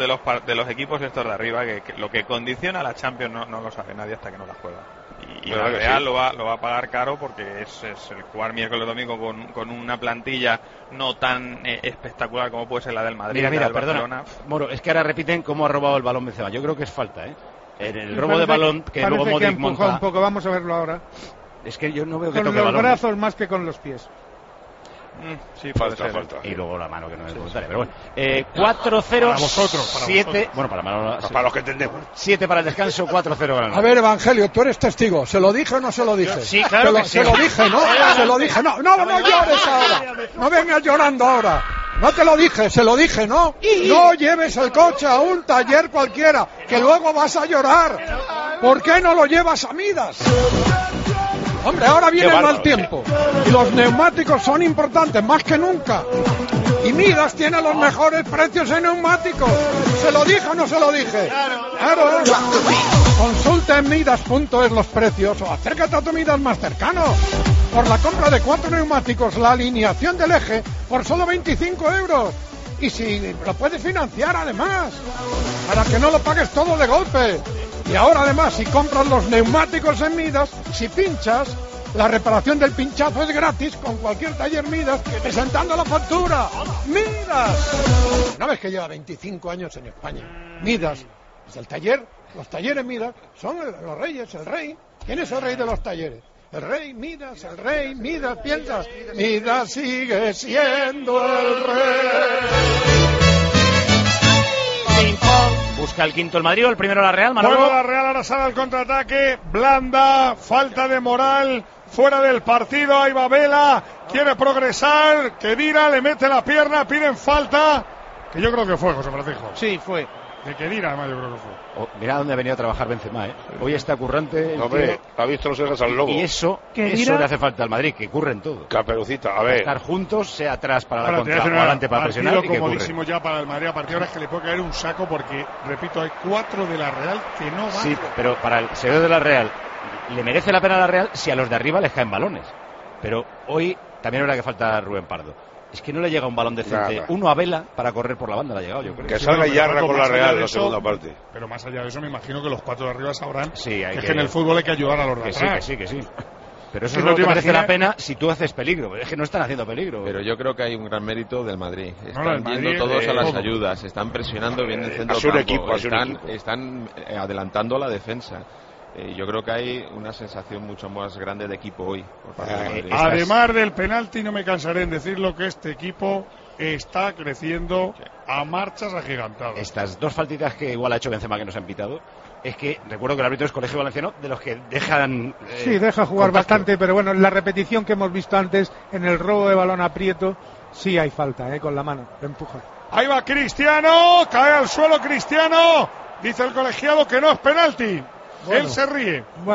los equipos estos de arriba, que lo que condiciona la Champions no lo sabe nadie hasta que no la juega. Y la Real lo va a pagar caro porque es el jugar miércoles domingo con una plantilla no tan espectacular como puede ser la del Madrid. Mira, perdona, Moro, es que ahora repiten cómo ha robado el balón Benzema. Yo creo que es falta, En el robo de balón que luego Modric monta. Un poco, vamos a verlo ahora. Es que yo no veo que toque el balón. Con los brazos más que con los pies. Sí, falta. Y luego la mano que no es voluntaria, pero bueno. 4-0. Para vosotros. 7. Bueno, para los que entendemos. 7 para el descanso, 4-0 A ver, Evangelio, tú eres testigo. ¿Se lo dije o no se lo dije? Sí, claro que sí. Se lo dije, ¿no? Se lo dije, no. No llores ahora. No vengas llorando ahora. No te lo dije, se lo dije, ¿no? No lleves el coche a un taller cualquiera, que luego vas a llorar. ¿Por qué no lo llevas a Midas? Hombre, ahora viene el mal tiempo y los neumáticos son importantes, más que nunca. Y Midas tiene los mejores precios en neumáticos. ¿Se lo dije o no se lo dije? Claro. Consulta en Midas.es los precios o acércate a tu Midas más cercano. Por la compra de 4 neumáticos, la alineación del eje, por solo 25 euros. Y si lo puedes financiar además, para que no lo pagues todo de golpe. Y ahora además, si compras los neumáticos en Midas, si pinchas, la reparación del pinchazo es gratis con cualquier taller Midas, presentando la factura. ¡Midas! ¿No ves que lleva 25 años en España? Midas, es el taller, los talleres Midas son los reyes, el rey. ¿Quién es el rey de los talleres? El rey Midas, piensas, Midas sigue siendo el rey. Busca el quinto el Madrid o el primero la Real, Manolo. Bueno, la Real ahora sale al contraataque, blanda, falta de moral, fuera del partido, ahí va Vela, quiere progresar, Khedira le mete la pierna, piden falta, que yo creo que fue, José Francisco. Sí, fue. De Khedira, además, yo creo que fue. Mira dónde ha venido a trabajar Benzema, Hoy está currante. Hombre, ha visto los ejes al lobo. Y eso le hace falta al Madrid, que curren todo. Caperucita, a ver. Estar juntos, sea atrás para la contra o adelante para presionar. Partido comodísimo ya para el Madrid. A partir de ahora es que le puede caer un saco porque, repito, hay 4 de la Real que no van. Sí, pero para el seguidor de la Real, le merece la pena a la Real si a los de arriba les caen balones. Pero hoy también habrá que falta Rubén Pardo. Es que no le llega un balón decente. Uno a Vela para correr por la banda le ha llegado, yo creo. Que salga Yarra con la Real en la segunda parte. Pero más allá de eso, me imagino que los 4 de arriba sabrán que es que en el fútbol hay que ayudar a los de atrás. Que sí. Pero eso es lo que merece la pena si tú haces peligro. Es que no están haciendo peligro. Pero yo creo que hay un gran mérito del Madrid. Están yendo todos a las ayudas, están presionando bien el centro campo, están adelantando la defensa. Yo creo que hay una sensación mucho más grande de equipo hoy. Además del penalti, no me cansaré en decirlo, que este equipo está creciendo a marchas agigantadas. Estas 2 faltitas que igual ha hecho Benzema que nos han pitado, es que recuerdo que el árbitro es Colegio Valenciano, de los que dejan sí, deja jugar bastante, pero bueno, la repetición que hemos visto antes en el robo de balón a Prieto, sí hay falta, con la mano, lo empuja. Ahí va Cristiano, cae al suelo Cristiano, dice el colegiado que no es penalti. Bueno, él se ríe. Bueno,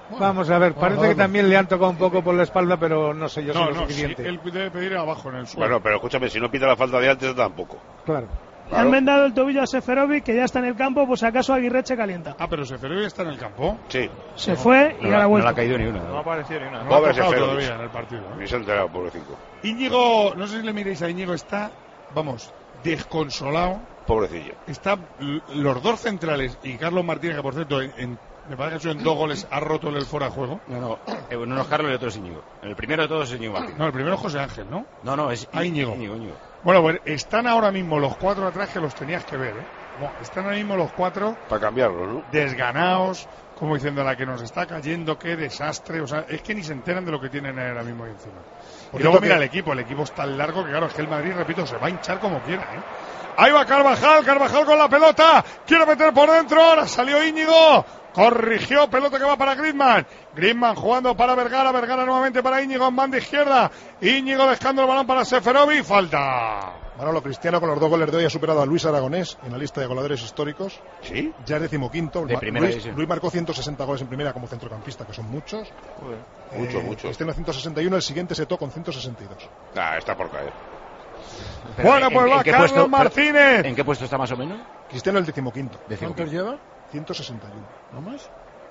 Vamos a ver, parece que también le han tocado un poco por la espalda, pero no sé yo si es lo suficiente. Sí, él debe pedir abajo en el suelo. Bueno, pero escúchame, si no pita la falta de antes tampoco. Claro. Le han vendado el tobillo a Seferovic, que ya está en el campo, pues acaso Aguirreche calienta. Ah, pero Seferovic está en el campo. Sí. Se fue y ahora vuelve. No le ha caído ni una. No ha aparecido ni una. No ha tocado todavía en el partido. Ni se ha enterado, pobrecito. Íñigo, no sé si le miréis a Íñigo, está, vamos, desconsolado. Pobrecillo. Está los dos centrales y Carlos Martínez, que por cierto, me parece que en 2 goles ha roto el fuera de juego. No, uno es Carlos y el otro es Íñigo. El primero de todos es Íñigo Martínez. No, el primero es José Ángel, ¿no? No, es Íñigo. Íñigo. Bueno, pues están ahora mismo los 4 atrás, que los tenías que ver, ¿eh? Bueno, están ahora mismo los 4 para cambiarlos, ¿no? Desganados, como diciendo la que nos está cayendo, qué desastre. O sea, es que ni se enteran de lo que tienen ahora mismo ahí encima. Y luego mira el equipo es tan largo que claro, es que el Madrid, repito, se va a hinchar como quiera, ¿eh? Ahí va Carvajal con la pelota, quiere meter por dentro, ahora salió Íñigo, corrigió, pelota que va para Griezmann jugando para Vergara nuevamente para Íñigo en banda izquierda, Íñigo dejando el balón para Seferovic, falta. Manolo, Cristiano con los 2 goles de hoy ha superado a Luis Aragonés en la lista de goleadores históricos. ¿Sí? Ya es 15º. Luis marcó 160 goles en primera como centrocampista, que son muchos. Mucho. Cristiano 161, el siguiente se tocó con 162. Está por caer. Pero bueno, pues va Carlos Martínez. ¿En qué puesto está más o menos? Cristiano el 15º. ¿Cuántos lleva? 161. ¿No más?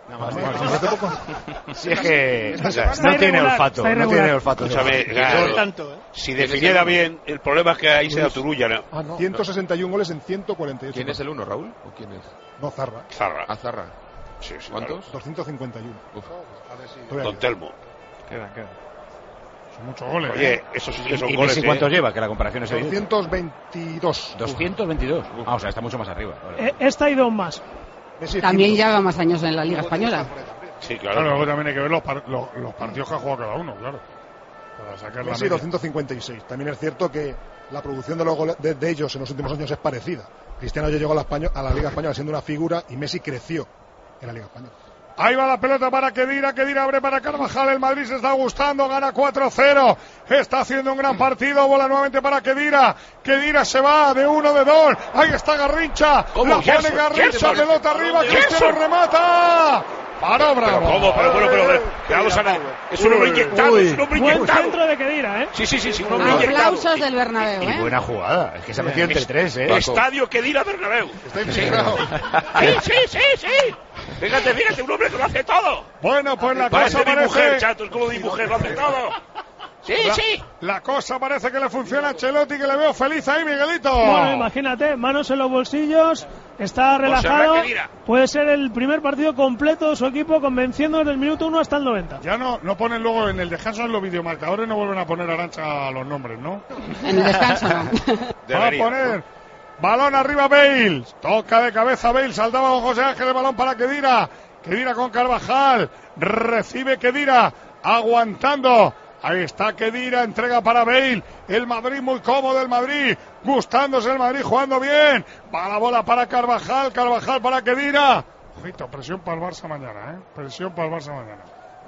Si es que no tiene olfato. No tiene olfato. Escúchame, si definiera bien, el problema es que ahí se da Turulla, ¿no? 161 goles en 148. ¿Quién es el 1, Raúl? ¿O quién es? No, Zarra. Zarra. Sí, ¿Cuántos? 251. Don Telmo. Queda. Son muchos goles. Oye, esos sí que son ¿Y goles. Messi cuántos lleva? Que la comparación es evidente. 222. 222. O sea, está mucho más arriba. Esta y 2 más. También lleva más años en la Liga Española. Sí, claro. Luego también hay que ver los partidos que ha jugado cada uno, claro. Para sacar la Messi 256. También es cierto que la producción de los goles de ellos en los últimos años es parecida. Cristiano ya llegó a la Liga Española siendo una figura y Messi creció en la Liga Española. Ahí va la pelota para Kedira abre para Carvajal, el Madrid se está gustando, gana 4-0, está haciendo un gran partido, bola nuevamente para Kedira se va de 1, de 2, ahí está Garrincha, la pone Garrincha, pelota arriba, Cristiano remata. Paró Bravo. ¿Cómo? Pero, es un hombre inyectado, Buen centro de Kedira, ¿eh? Sí, un hombre inyectado. Aplausos del Bernabéu, Y buena jugada, es que se ha metido entre 3, ¿eh? Estadio Kedira Bernabéu. Está infiltrado. Sí. Fíjate, un hombre que lo hace todo. Bueno, pues la cosa parece... mujer, chato, es como de mujer, lo hace todo. Sí. La cosa parece que le funciona a Ancelotti, que le veo feliz ahí, Miguelito. Bueno, imagínate, manos en los bolsillos, está relajado. Puede ser el primer partido completo de su equipo, convenciendo desde el minuto 1 hasta el 90. Ya no ponen luego en el descanso en los videomarcadores, no vuelven a poner Arantxa los nombres, ¿no? En el descanso no. Va a poner balón arriba Bale, toca de cabeza Bale, saltaba con José Ángel, el balón para Kedira con Carvajal, recibe Kedira, aguantando. Ahí está Kedira, entrega para Bale, el Madrid muy cómodo, el Madrid, gustándose el Madrid, jugando bien, va la bola para Carvajal para Kedira. Ojito, presión para el Barça mañana, presión para el Barça mañana.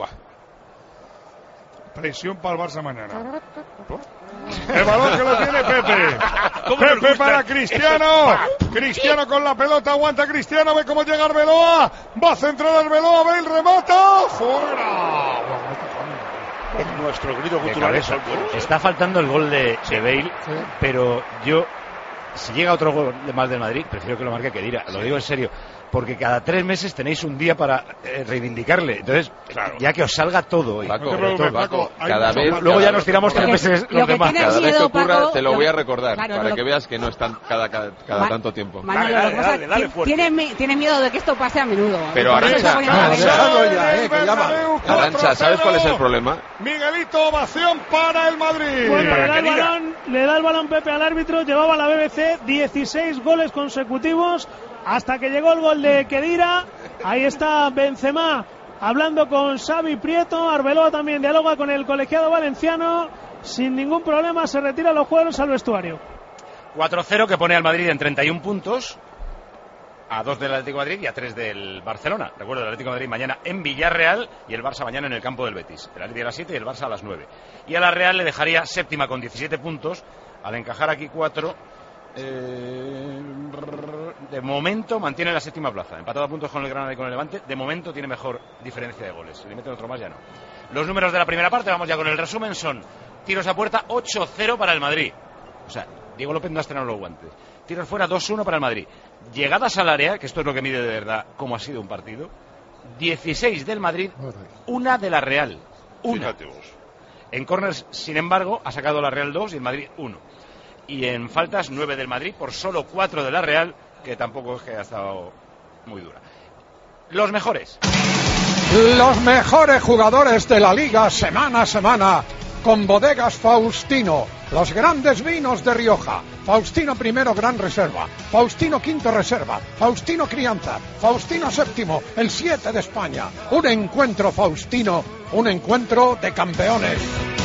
Presión para el Barça mañana. El balón que lo tiene Pepe. Pepe para Cristiano. Cristiano con la pelota, aguanta Cristiano, ve cómo llega Arbeloa. Va a centrar Arbeloa, Bale, remata. ¡Fuera! Nuestro grito cultural es Está faltando el gol de Bale, pero yo, si llega otro gol más del Madrid, prefiero que lo marque Kedira. Lo digo en serio. Porque cada 3 meses tenéis un día para reivindicarle. Entonces, ya que os salga todo. Paco, cada vez, luego ya nos tiramos 3 meses los demás. Cada vez que ocurra, te lo voy a recordar, para que veas que no están cada tanto tiempo. Manolo, dale fuerte. Tiene miedo de que esto pase a menudo. Pero Arantxa, ¿sabes cuál es el problema? Miguelito, ovación para el Madrid. Bueno, le da el balón Pepe al árbitro, llevaba la BBC 16 goles consecutivos. Hasta que llegó el gol de Kedira. Ahí está Benzema hablando con Xavi Prieto. Arbeloa también dialoga con el colegiado valenciano. Sin ningún problema se retiran los jugadores al vestuario. 4-0 que pone al Madrid en 31 puntos. A 2 del Atlético de Madrid y a 3 del Barcelona. Recuerdo, el Atlético de Madrid mañana en Villarreal y el Barça mañana en el campo del Betis. El Atlético a las 7 y el Barça a las 9. Y a la Real le dejaría séptima con 17 puntos. Al encajar aquí 4... de momento mantiene la 7ª plaza, empatado a puntos con el Granada y con el Levante. De momento tiene mejor diferencia de goles. Si le meten otro más ya no. Los números de la primera parte, vamos ya con el resumen, son tiros a puerta 8-0 para el Madrid. O sea, Diego López no ha estrenado los guantes. Tiros fuera 2-1 para el Madrid. Llegadas al área, que esto es lo que mide de verdad cómo ha sido un partido, 16 del Madrid, 1 de la Real. Fíjate vos. En corners, sin embargo, ha sacado la Real 2 y el Madrid 1. Y en faltas, 9 del Madrid por solo 4 de la Real, que tampoco es que ha estado muy dura. Los mejores. Los mejores jugadores de la Liga semana a semana con Bodegas Faustino. Los grandes vinos de Rioja. Faustino primero, Gran Reserva. Faustino quinto, Reserva. Faustino Crianza. Faustino séptimo, el 7 de España. Un encuentro Faustino, un encuentro de campeones.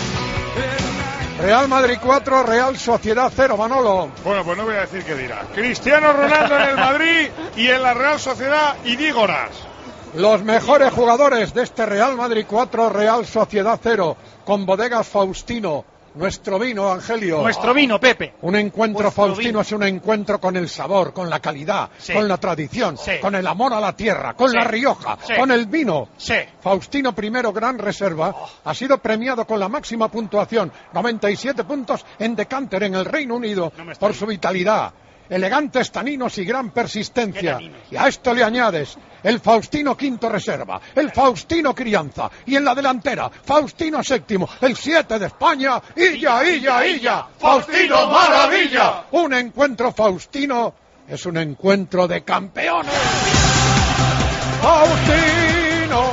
Real Madrid 4, Real Sociedad 0, Manolo. Bueno, pues no voy a decir qué dirá. Cristiano Ronaldo en el Madrid y en la Real Sociedad, Idígoras. Los mejores jugadores de este Real Madrid 4, Real Sociedad 0, con Bodegas Faustino. Nuestro vino, Angelio. Nuestro vino, Pepe. Un encuentro Faustino es un encuentro con el sabor, con la calidad, con la tradición, con el amor a la tierra, con la Rioja, con el vino. Faustino primero, Gran Reserva, ha sido premiado con la máxima puntuación, 97 puntos en Decanter en el Reino Unido, por su vitalidad, elegantes taninos y gran persistencia. Y a esto le añades el Faustino quinto Reserva, el Faustino Crianza y en la delantera Faustino séptimo, el 7 de España. ¡Illa! ¡Faustino maravilla! Un encuentro Faustino es un encuentro de campeones. Faustino.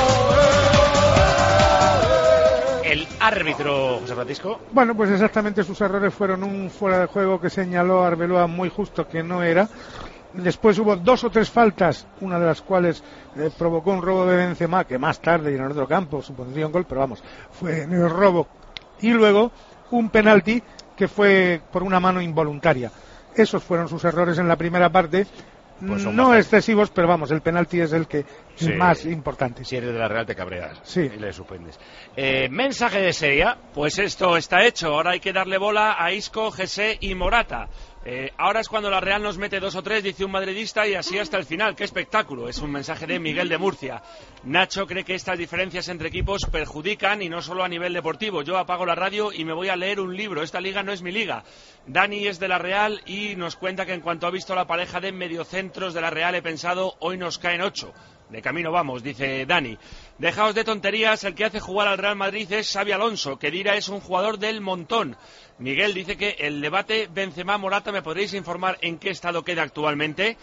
El árbitro, José Francisco. Bueno, pues exactamente sus errores fueron un fuera de juego que señaló Arbeloa muy justo que no era. Después hubo 2 o 3 faltas, una de las cuales provocó un robo de Benzema, que más tarde y en el otro campo supondría un gol, pero vamos, fue en el robo. Y luego un penalti que fue por una mano involuntaria. Esos fueron sus errores en la primera parte. Pues no excesivos, pero vamos, el penalti es el que más importante. Si eres de la Real te cabreas y le suspendes. Mensaje de Seria. Pues esto está hecho, ahora hay que darle bola a Isco, José y Morata. Ahora es cuando la Real nos mete 2 o 3, dice un madridista, y así hasta el final. ¡Qué espectáculo! Es un mensaje de Miguel de Murcia. Nacho cree que estas diferencias entre equipos perjudican, y no solo a nivel deportivo. Yo apago la radio y me voy a leer un libro. Esta liga no es mi liga. Dani es de la Real y nos cuenta que en cuanto ha visto la pareja de mediocentros de la Real he pensado, hoy nos caen 8. De camino vamos, dice Dani. Dejaos de tonterías, el que hace jugar al Real Madrid es Xabi Alonso. Khedira es un jugador del montón. Miguel dice que el debate Benzema-Morata, ¿me podréis informar en qué estado queda actualmente?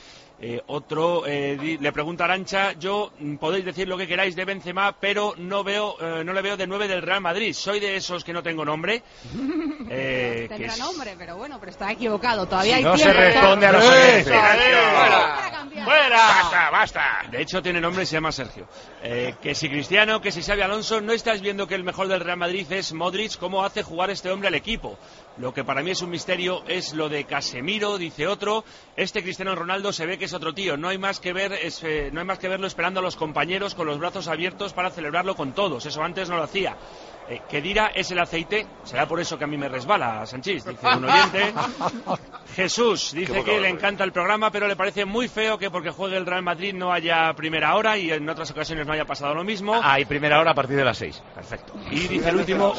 Le pregunta Arancha, podéis decir lo que queráis de Benzema, pero no le veo de 9 del Real Madrid. Soy de esos que no tengo nombre. Tendrá nombre, pero bueno, pero está equivocado. Todavía hay no tiempo. Se responde a los oyentes. ¡Fuera! ¡Basta! De hecho tiene nombre y se llama Sergio. Que si Cristiano, que si Xabi Alonso, ¿no estáis viendo que el mejor del Real Madrid es Modric? ¿Cómo hace jugar este hombre al equipo? Lo que para mí es un misterio es lo de Casemiro, dice otro. Este Cristiano Ronaldo se ve que es otro tío. No hay más que verlo esperando a los compañeros con los brazos abiertos para celebrarlo con todos. Eso antes no lo hacía. Khedira es el aceite, será por eso que a mí me resbala, Sanchís, dice un oyente. Jesús dice que le encanta el programa, pero le parece muy feo que porque juegue el Real Madrid no haya primera hora y en otras ocasiones no haya pasado lo mismo. Hay primera hora a partir de las 6. Perfecto. Y dice el último...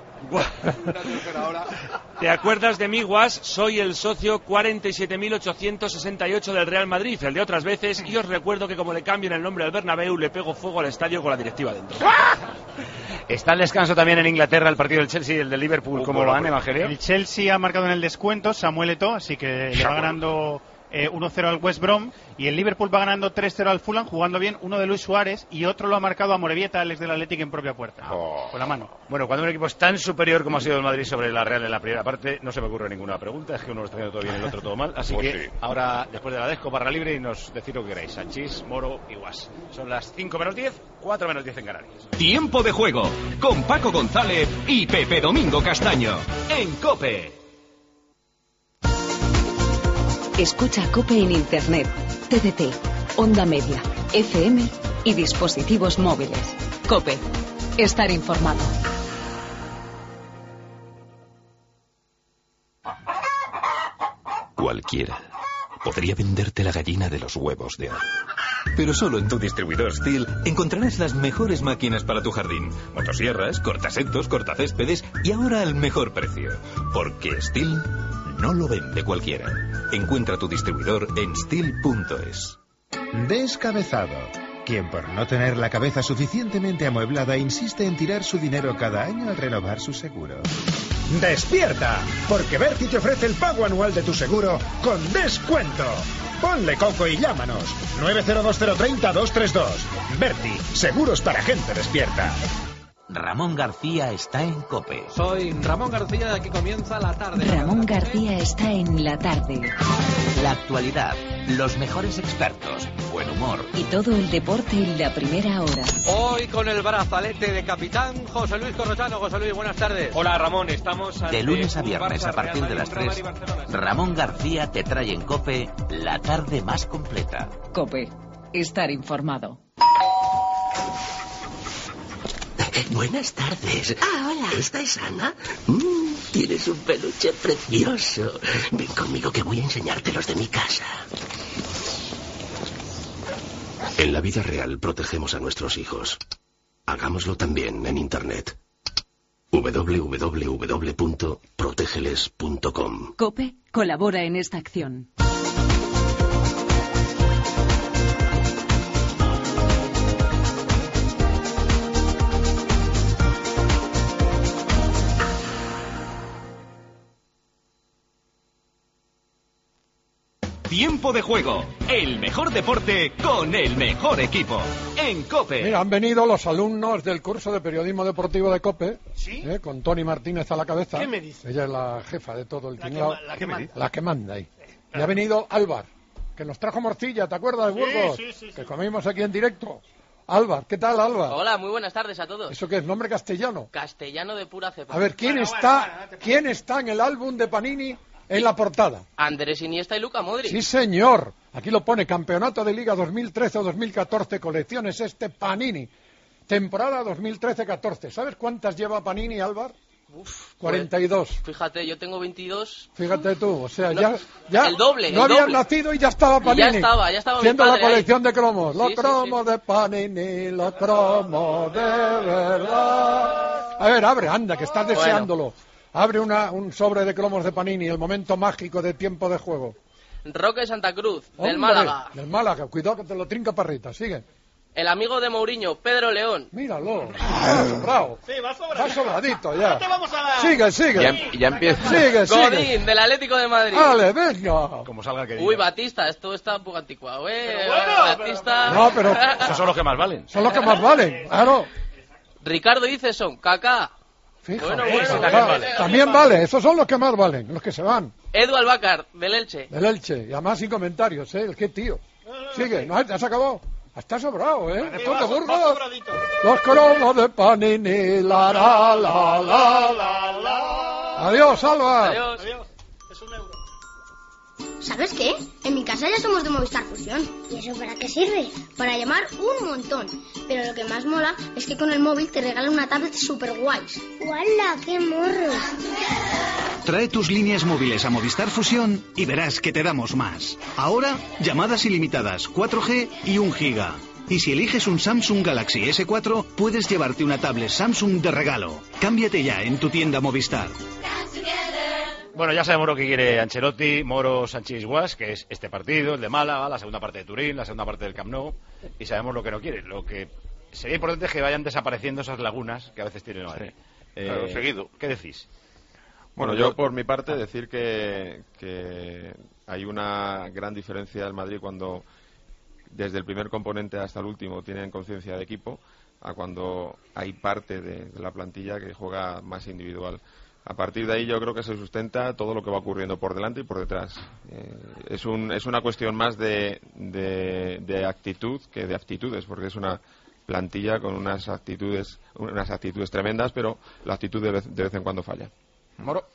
¿Te acuerdas de mí, Guas? Soy el socio 47.868 del Real Madrid, el de otras veces, y os recuerdo que como le cambien el nombre al Bernabéu, le pego fuego al estadio con la directiva dentro. Está el descanso también en Inglaterra, el partido del Chelsea y el del Liverpool. ¿Cómo van, Evangelio? El Chelsea ha marcado en el descuento Samuel Eto'o, así que le va ganando 1-0 al West Brom, y el Liverpool va ganando 3-0 al Fulham, jugando bien, uno de Luis Suárez y otro lo ha marcado a Morevieta, el ex del Athletic, en propia puerta, con la mano. Bueno, cuando un equipo es tan superior como ha sido el Madrid sobre la Real en la primera parte, no se me ocurre ninguna pregunta, es que uno lo está haciendo todo bien y el otro todo mal, así que ahora, después de la Desco, barra libre, y nos decís lo que queráis, Sanchís, Moro y Guas. Son las 5 menos 10, 4 menos 10 en Canarias. Tiempo de juego, con Paco González y Pepe Domingo Castaño, en COPE. Escucha COPE en Internet, TDT, Onda Media, FM y dispositivos móviles. COPE. Estar informado. Cualquiera podría venderte la gallina de los huevos de oro. Pero solo en tu distribuidor Stihl encontrarás las mejores máquinas para tu jardín. Motosierras, cortasentos, cortacéspedes y ahora al mejor precio. Porque Stihl no lo vende cualquiera. Encuentra tu distribuidor en Stihl.es. Descabezado. Quien por no tener la cabeza suficientemente amueblada insiste en tirar su dinero cada año al renovar su seguro. ¡Despierta! Porque Berti te ofrece el pago anual de tu seguro con descuento. Ponle coco y llámanos. 902-030-232. Berti, seguros para gente despierta. Ramón García está en COPE. Soy Ramón García, aquí comienza la tarde. Ramón García está en la tarde. La actualidad, los mejores expertos, buen humor. Y todo el deporte en la primera hora. Hoy con el brazalete de capitán José Luis Corrochano. José Luis, buenas tardes. Hola Ramón, estamos de lunes a viernes a partir de las 3. Ramón García te trae en COPE la tarde más completa. COPE, estar informado. Buenas tardes. Ah, hola. ¿Esta es Ana? Tienes un peluche precioso. Ven conmigo que voy a enseñarte los de mi casa. En la vida real protegemos a nuestros hijos. Hagámoslo también en Internet. www.protegeles.com. COPE colabora en esta acción. Tiempo de juego, el mejor deporte con el mejor equipo. En COPE. Mira, han venido los alumnos del curso de periodismo deportivo de COPE, ¿sí? Con Toni Martínez a la cabeza. ¿Qué me dice? Ella es la jefa de todo el tinglado. La que manda ahí. Y ha venido Álvar, que nos trajo morcilla, ¿te acuerdas de Burgos? Sí. Que comimos aquí en directo. Álvar, ¿qué tal, Álvar? Hola, muy buenas tardes a todos. ¿Eso qué es? ¿Nombre castellano? Castellano de pura cepa. A ver, ¿quién está en el álbum de Panini en la portada? Andrés Iniesta y Luka Modric. Sí, señor. Aquí lo pone, Campeonato de Liga 2013 o 2014, colecciones Panini. Temporada 2013-14. ¿Sabes cuántas lleva Panini, Álvar? 42. Pues, fíjate, yo tengo 22. Fíjate tú, o sea, no, ya el doble. No habías nacido y ya estaba Panini. Ya estaba haciendo mi la padre colección ahí. De cromos. Los cromos de Panini, los cromos de verdad. A ver, abre, anda, que estás deseándolo. Abre un sobre de cromos de Panini, el momento mágico de tiempo de juego. Roque Santa Cruz, ¡Hombre! del Málaga. Del Málaga, cuidado que te lo trinca Parrita, sigue. El amigo de Mourinho, Pedro León. Míralo, va sobrado. Sí, va sobrado. Va sobradito ya. No te vamos a dar. Sigue. Ya empieza. Sigue. Godín, del Atlético de Madrid. Vale, venga. Como salga que diga. Uy, Batista, esto está un poco anticuado, Batista. No, pero esos son los que más valen. Son los que más valen, claro. Ricardo Iceson, Kaká. Bueno, vale. También vale, esos son los que más valen, los que se van. Edu Albácar, del Elche. Del Elche, y además sin comentarios, ¿Qué tío? Sigue, ¿no? ¿Ya se acabó? Está sobrado, Estos de Burgos. Los cromos de Panini, la. Adiós, Alba. Adiós. Es un euro. ¿Sabes qué? En mi casa ya somos de Movistar Fusión. ¿Y eso para qué sirve? Para llamar un montón. Pero lo que más mola es que con el móvil te regalan una tablet super guays. ¡Hola, qué morro! Trae tus líneas móviles a Movistar Fusión y verás que te damos más. Ahora, llamadas ilimitadas, 4G y 1 giga. Y si eliges un Samsung Galaxy S4, puedes llevarte una tablet Samsung de regalo. Cámbiate ya en tu tienda Movistar. Bueno, ya sabemos lo que quiere Ancelotti, Moro, Sánchez Guas, que es este partido, el de Málaga, la segunda parte de Turín, la segunda parte del Camp Nou, y sabemos lo que no quiere. Lo que sería importante es que vayan desapareciendo esas lagunas que a veces tiene el Madrid. Claro, seguido. ¿Qué decís? Bueno, yo por mi parte decir que hay una gran diferencia del Madrid cuando desde el primer componente hasta el último tienen conciencia de equipo, a cuando hay parte de la plantilla que juega más individual. A partir de ahí yo creo que se sustenta todo lo que va ocurriendo por delante y por detrás. Es una cuestión más de actitud que de aptitudes, porque es una plantilla con unas actitudes tremendas, pero la actitud de vez en cuando falla. Moro.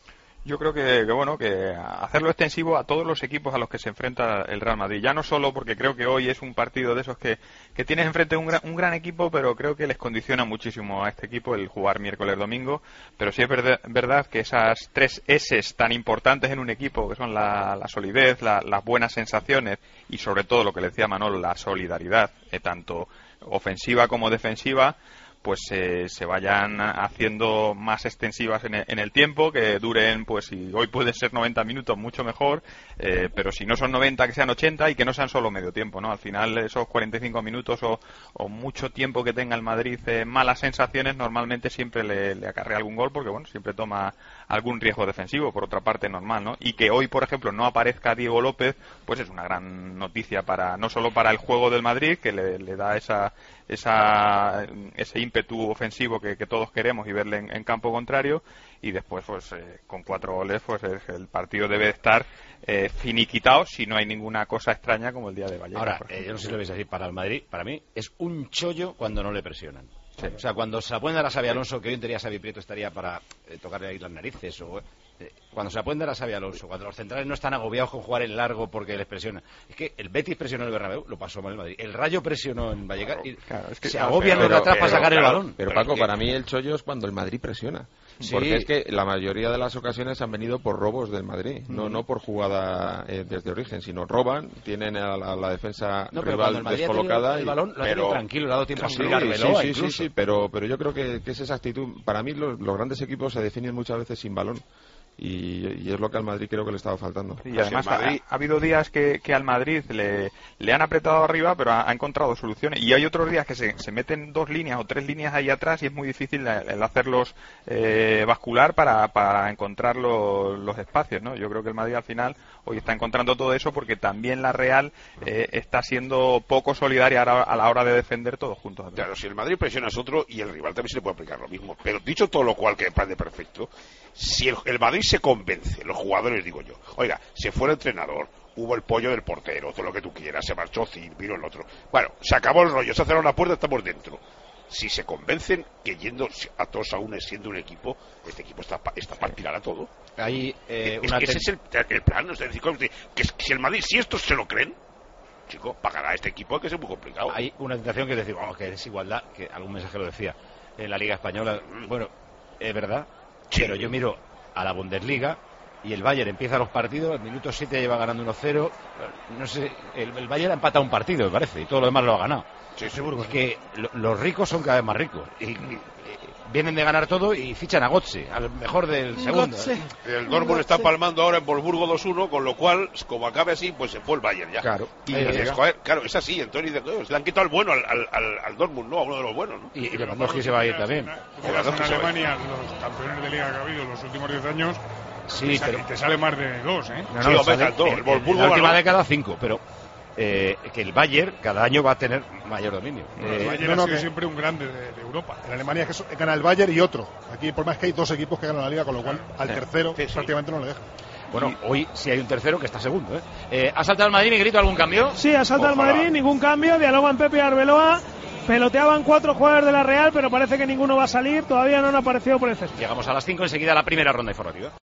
Yo creo que hacerlo extensivo a todos los equipos a los que se enfrenta el Real Madrid. Ya no solo porque creo que hoy es un partido de esos que tienes enfrente un gran equipo, pero creo que les condiciona muchísimo a este equipo el jugar miércoles-domingo. Pero sí es verdad que esas 3 S's tan importantes en un equipo, que son la solidez, las buenas sensaciones y sobre todo lo que le decía Manolo, la solidaridad, tanto ofensiva como defensiva, pues se vayan haciendo más extensivas en el tiempo, que duren, pues si hoy pueden ser 90 minutos, mucho mejor, pero si no son 90, que sean 80 y que no sean solo medio tiempo, ¿no? Al final esos 45 minutos o mucho tiempo que tenga el Madrid malas sensaciones, normalmente siempre le acarrea algún gol, porque bueno, siempre toma algún riesgo defensivo, por otra parte normal, ¿no? Y que hoy, por ejemplo, no aparezca Diego López, pues es una gran noticia no solo para el juego del Madrid, que le da ese ímpetu ofensivo que todos queremos y verle en campo contrario, y después pues con 4 goles pues el partido debe estar finiquitado si no hay ninguna cosa extraña como el día de Vallecas. Ahora, yo no sé si lo veis así, para el Madrid, para mí es un chollo cuando no le presionan. Sí. O sea, cuando se la pueden dar a Xabi Alonso, que hoy en teoría Xavi Prieto estaría para tocarle ahí las narices, o cuando se la pueden dar a Xabi Alonso, cuando los centrales no están agobiados con jugar en largo porque les presiona. Es que el Betis presionó en el Bernabéu, lo pasó mal el Madrid. El Rayo presionó en Vallecas y es que se agobian los de atrás para sacar el balón. Pero Paco, para mí el chollo es cuando el Madrid presiona. Sí. Porque es que la mayoría de las ocasiones han venido por robos del Madrid, no por jugada desde origen, sino roban, tienen a la defensa rival descolocada. El balón lo ha tenido tranquilo, le ha dado tiempo a explicar sí, pero yo creo que es esa actitud. Para mí los grandes equipos se definen muchas veces sin balón. Y es lo que al Madrid creo que le estaba faltando. Y además ha habido días que al Madrid le han apretado arriba, pero ha encontrado soluciones. Y hay otros días que se meten 2 líneas o 3 líneas ahí atrás y es muy difícil el hacerlos bascular para encontrar los espacios, ¿no? Yo creo que el Madrid al final hoy está encontrando todo eso, porque también la Real está siendo poco solidaria a la hora de defender todos juntos. Claro, si el Madrid presiona es otro y el rival también se le puede aplicar lo mismo. Pero dicho todo lo cual, que me parece perfecto, si el Madrid se convence, los jugadores digo yo, oiga, se fue el entrenador, hubo el pollo del portero, todo lo que tú quieras, se marchó vino el otro, bueno, se acabó el rollo, se cerró la puerta, estamos dentro. Si se convencen que yendo a todos a uno, siendo un equipo, este equipo está para tirar a todo. Hay, que ese es el plan, es decir, que si el Madrid, si estos se lo creen, chico, pagará a este equipo, que es muy complicado. Hay una tentación que es decir, que es igualdad, que algún mensaje lo decía, en la Liga Española, bueno, es verdad, sí, pero yo miro a la Bundesliga y el Bayern empieza los partidos, al minuto 7 lleva ganando 1-0, no sé, el Bayern ha empatado un partido, me parece, y todo lo demás lo ha ganado. Sí, seguro. Es que los ricos son cada vez más ricos y vienen de ganar todo y fichan a Götze, al mejor del segundo. El Dortmund está palmando ahora en Wolfsburgo 2-1, con lo cual, como acabe así, pues se fue el Bayern ya. Claro. Y claro, es así, entonces le han quitado el bueno al Dortmund, ¿no? A uno de los buenos, ¿no? Y Lewandowski se va a ir también. En Alemania, los campeones de liga que ha habido en los últimos 10 años, sí, te sale más de 2, ¿eh? No, el Wolfsburgo la última década 5, pero que el Bayern cada año va a tener mayor dominio. El Bayern ha sido siempre un grande de Europa. En Alemania es que gana el Bayern y otro. Aquí el problema es que hay 2 equipos que ganan la liga, con lo cual al tercero prácticamente no le dejan. Bueno, hoy sí hay un tercero que está segundo, ¿Ha saltado el Madrid, Miguelito, algún cambio? Sí, ha saltado el Madrid, ningún cambio. Dialogan Pepe y Arbeloa. Peloteaban 4 jugadores de la Real, pero parece que ninguno va a salir. Todavía no han aparecido por el césped. Llegamos a las 5, enseguida la primera ronda informativa.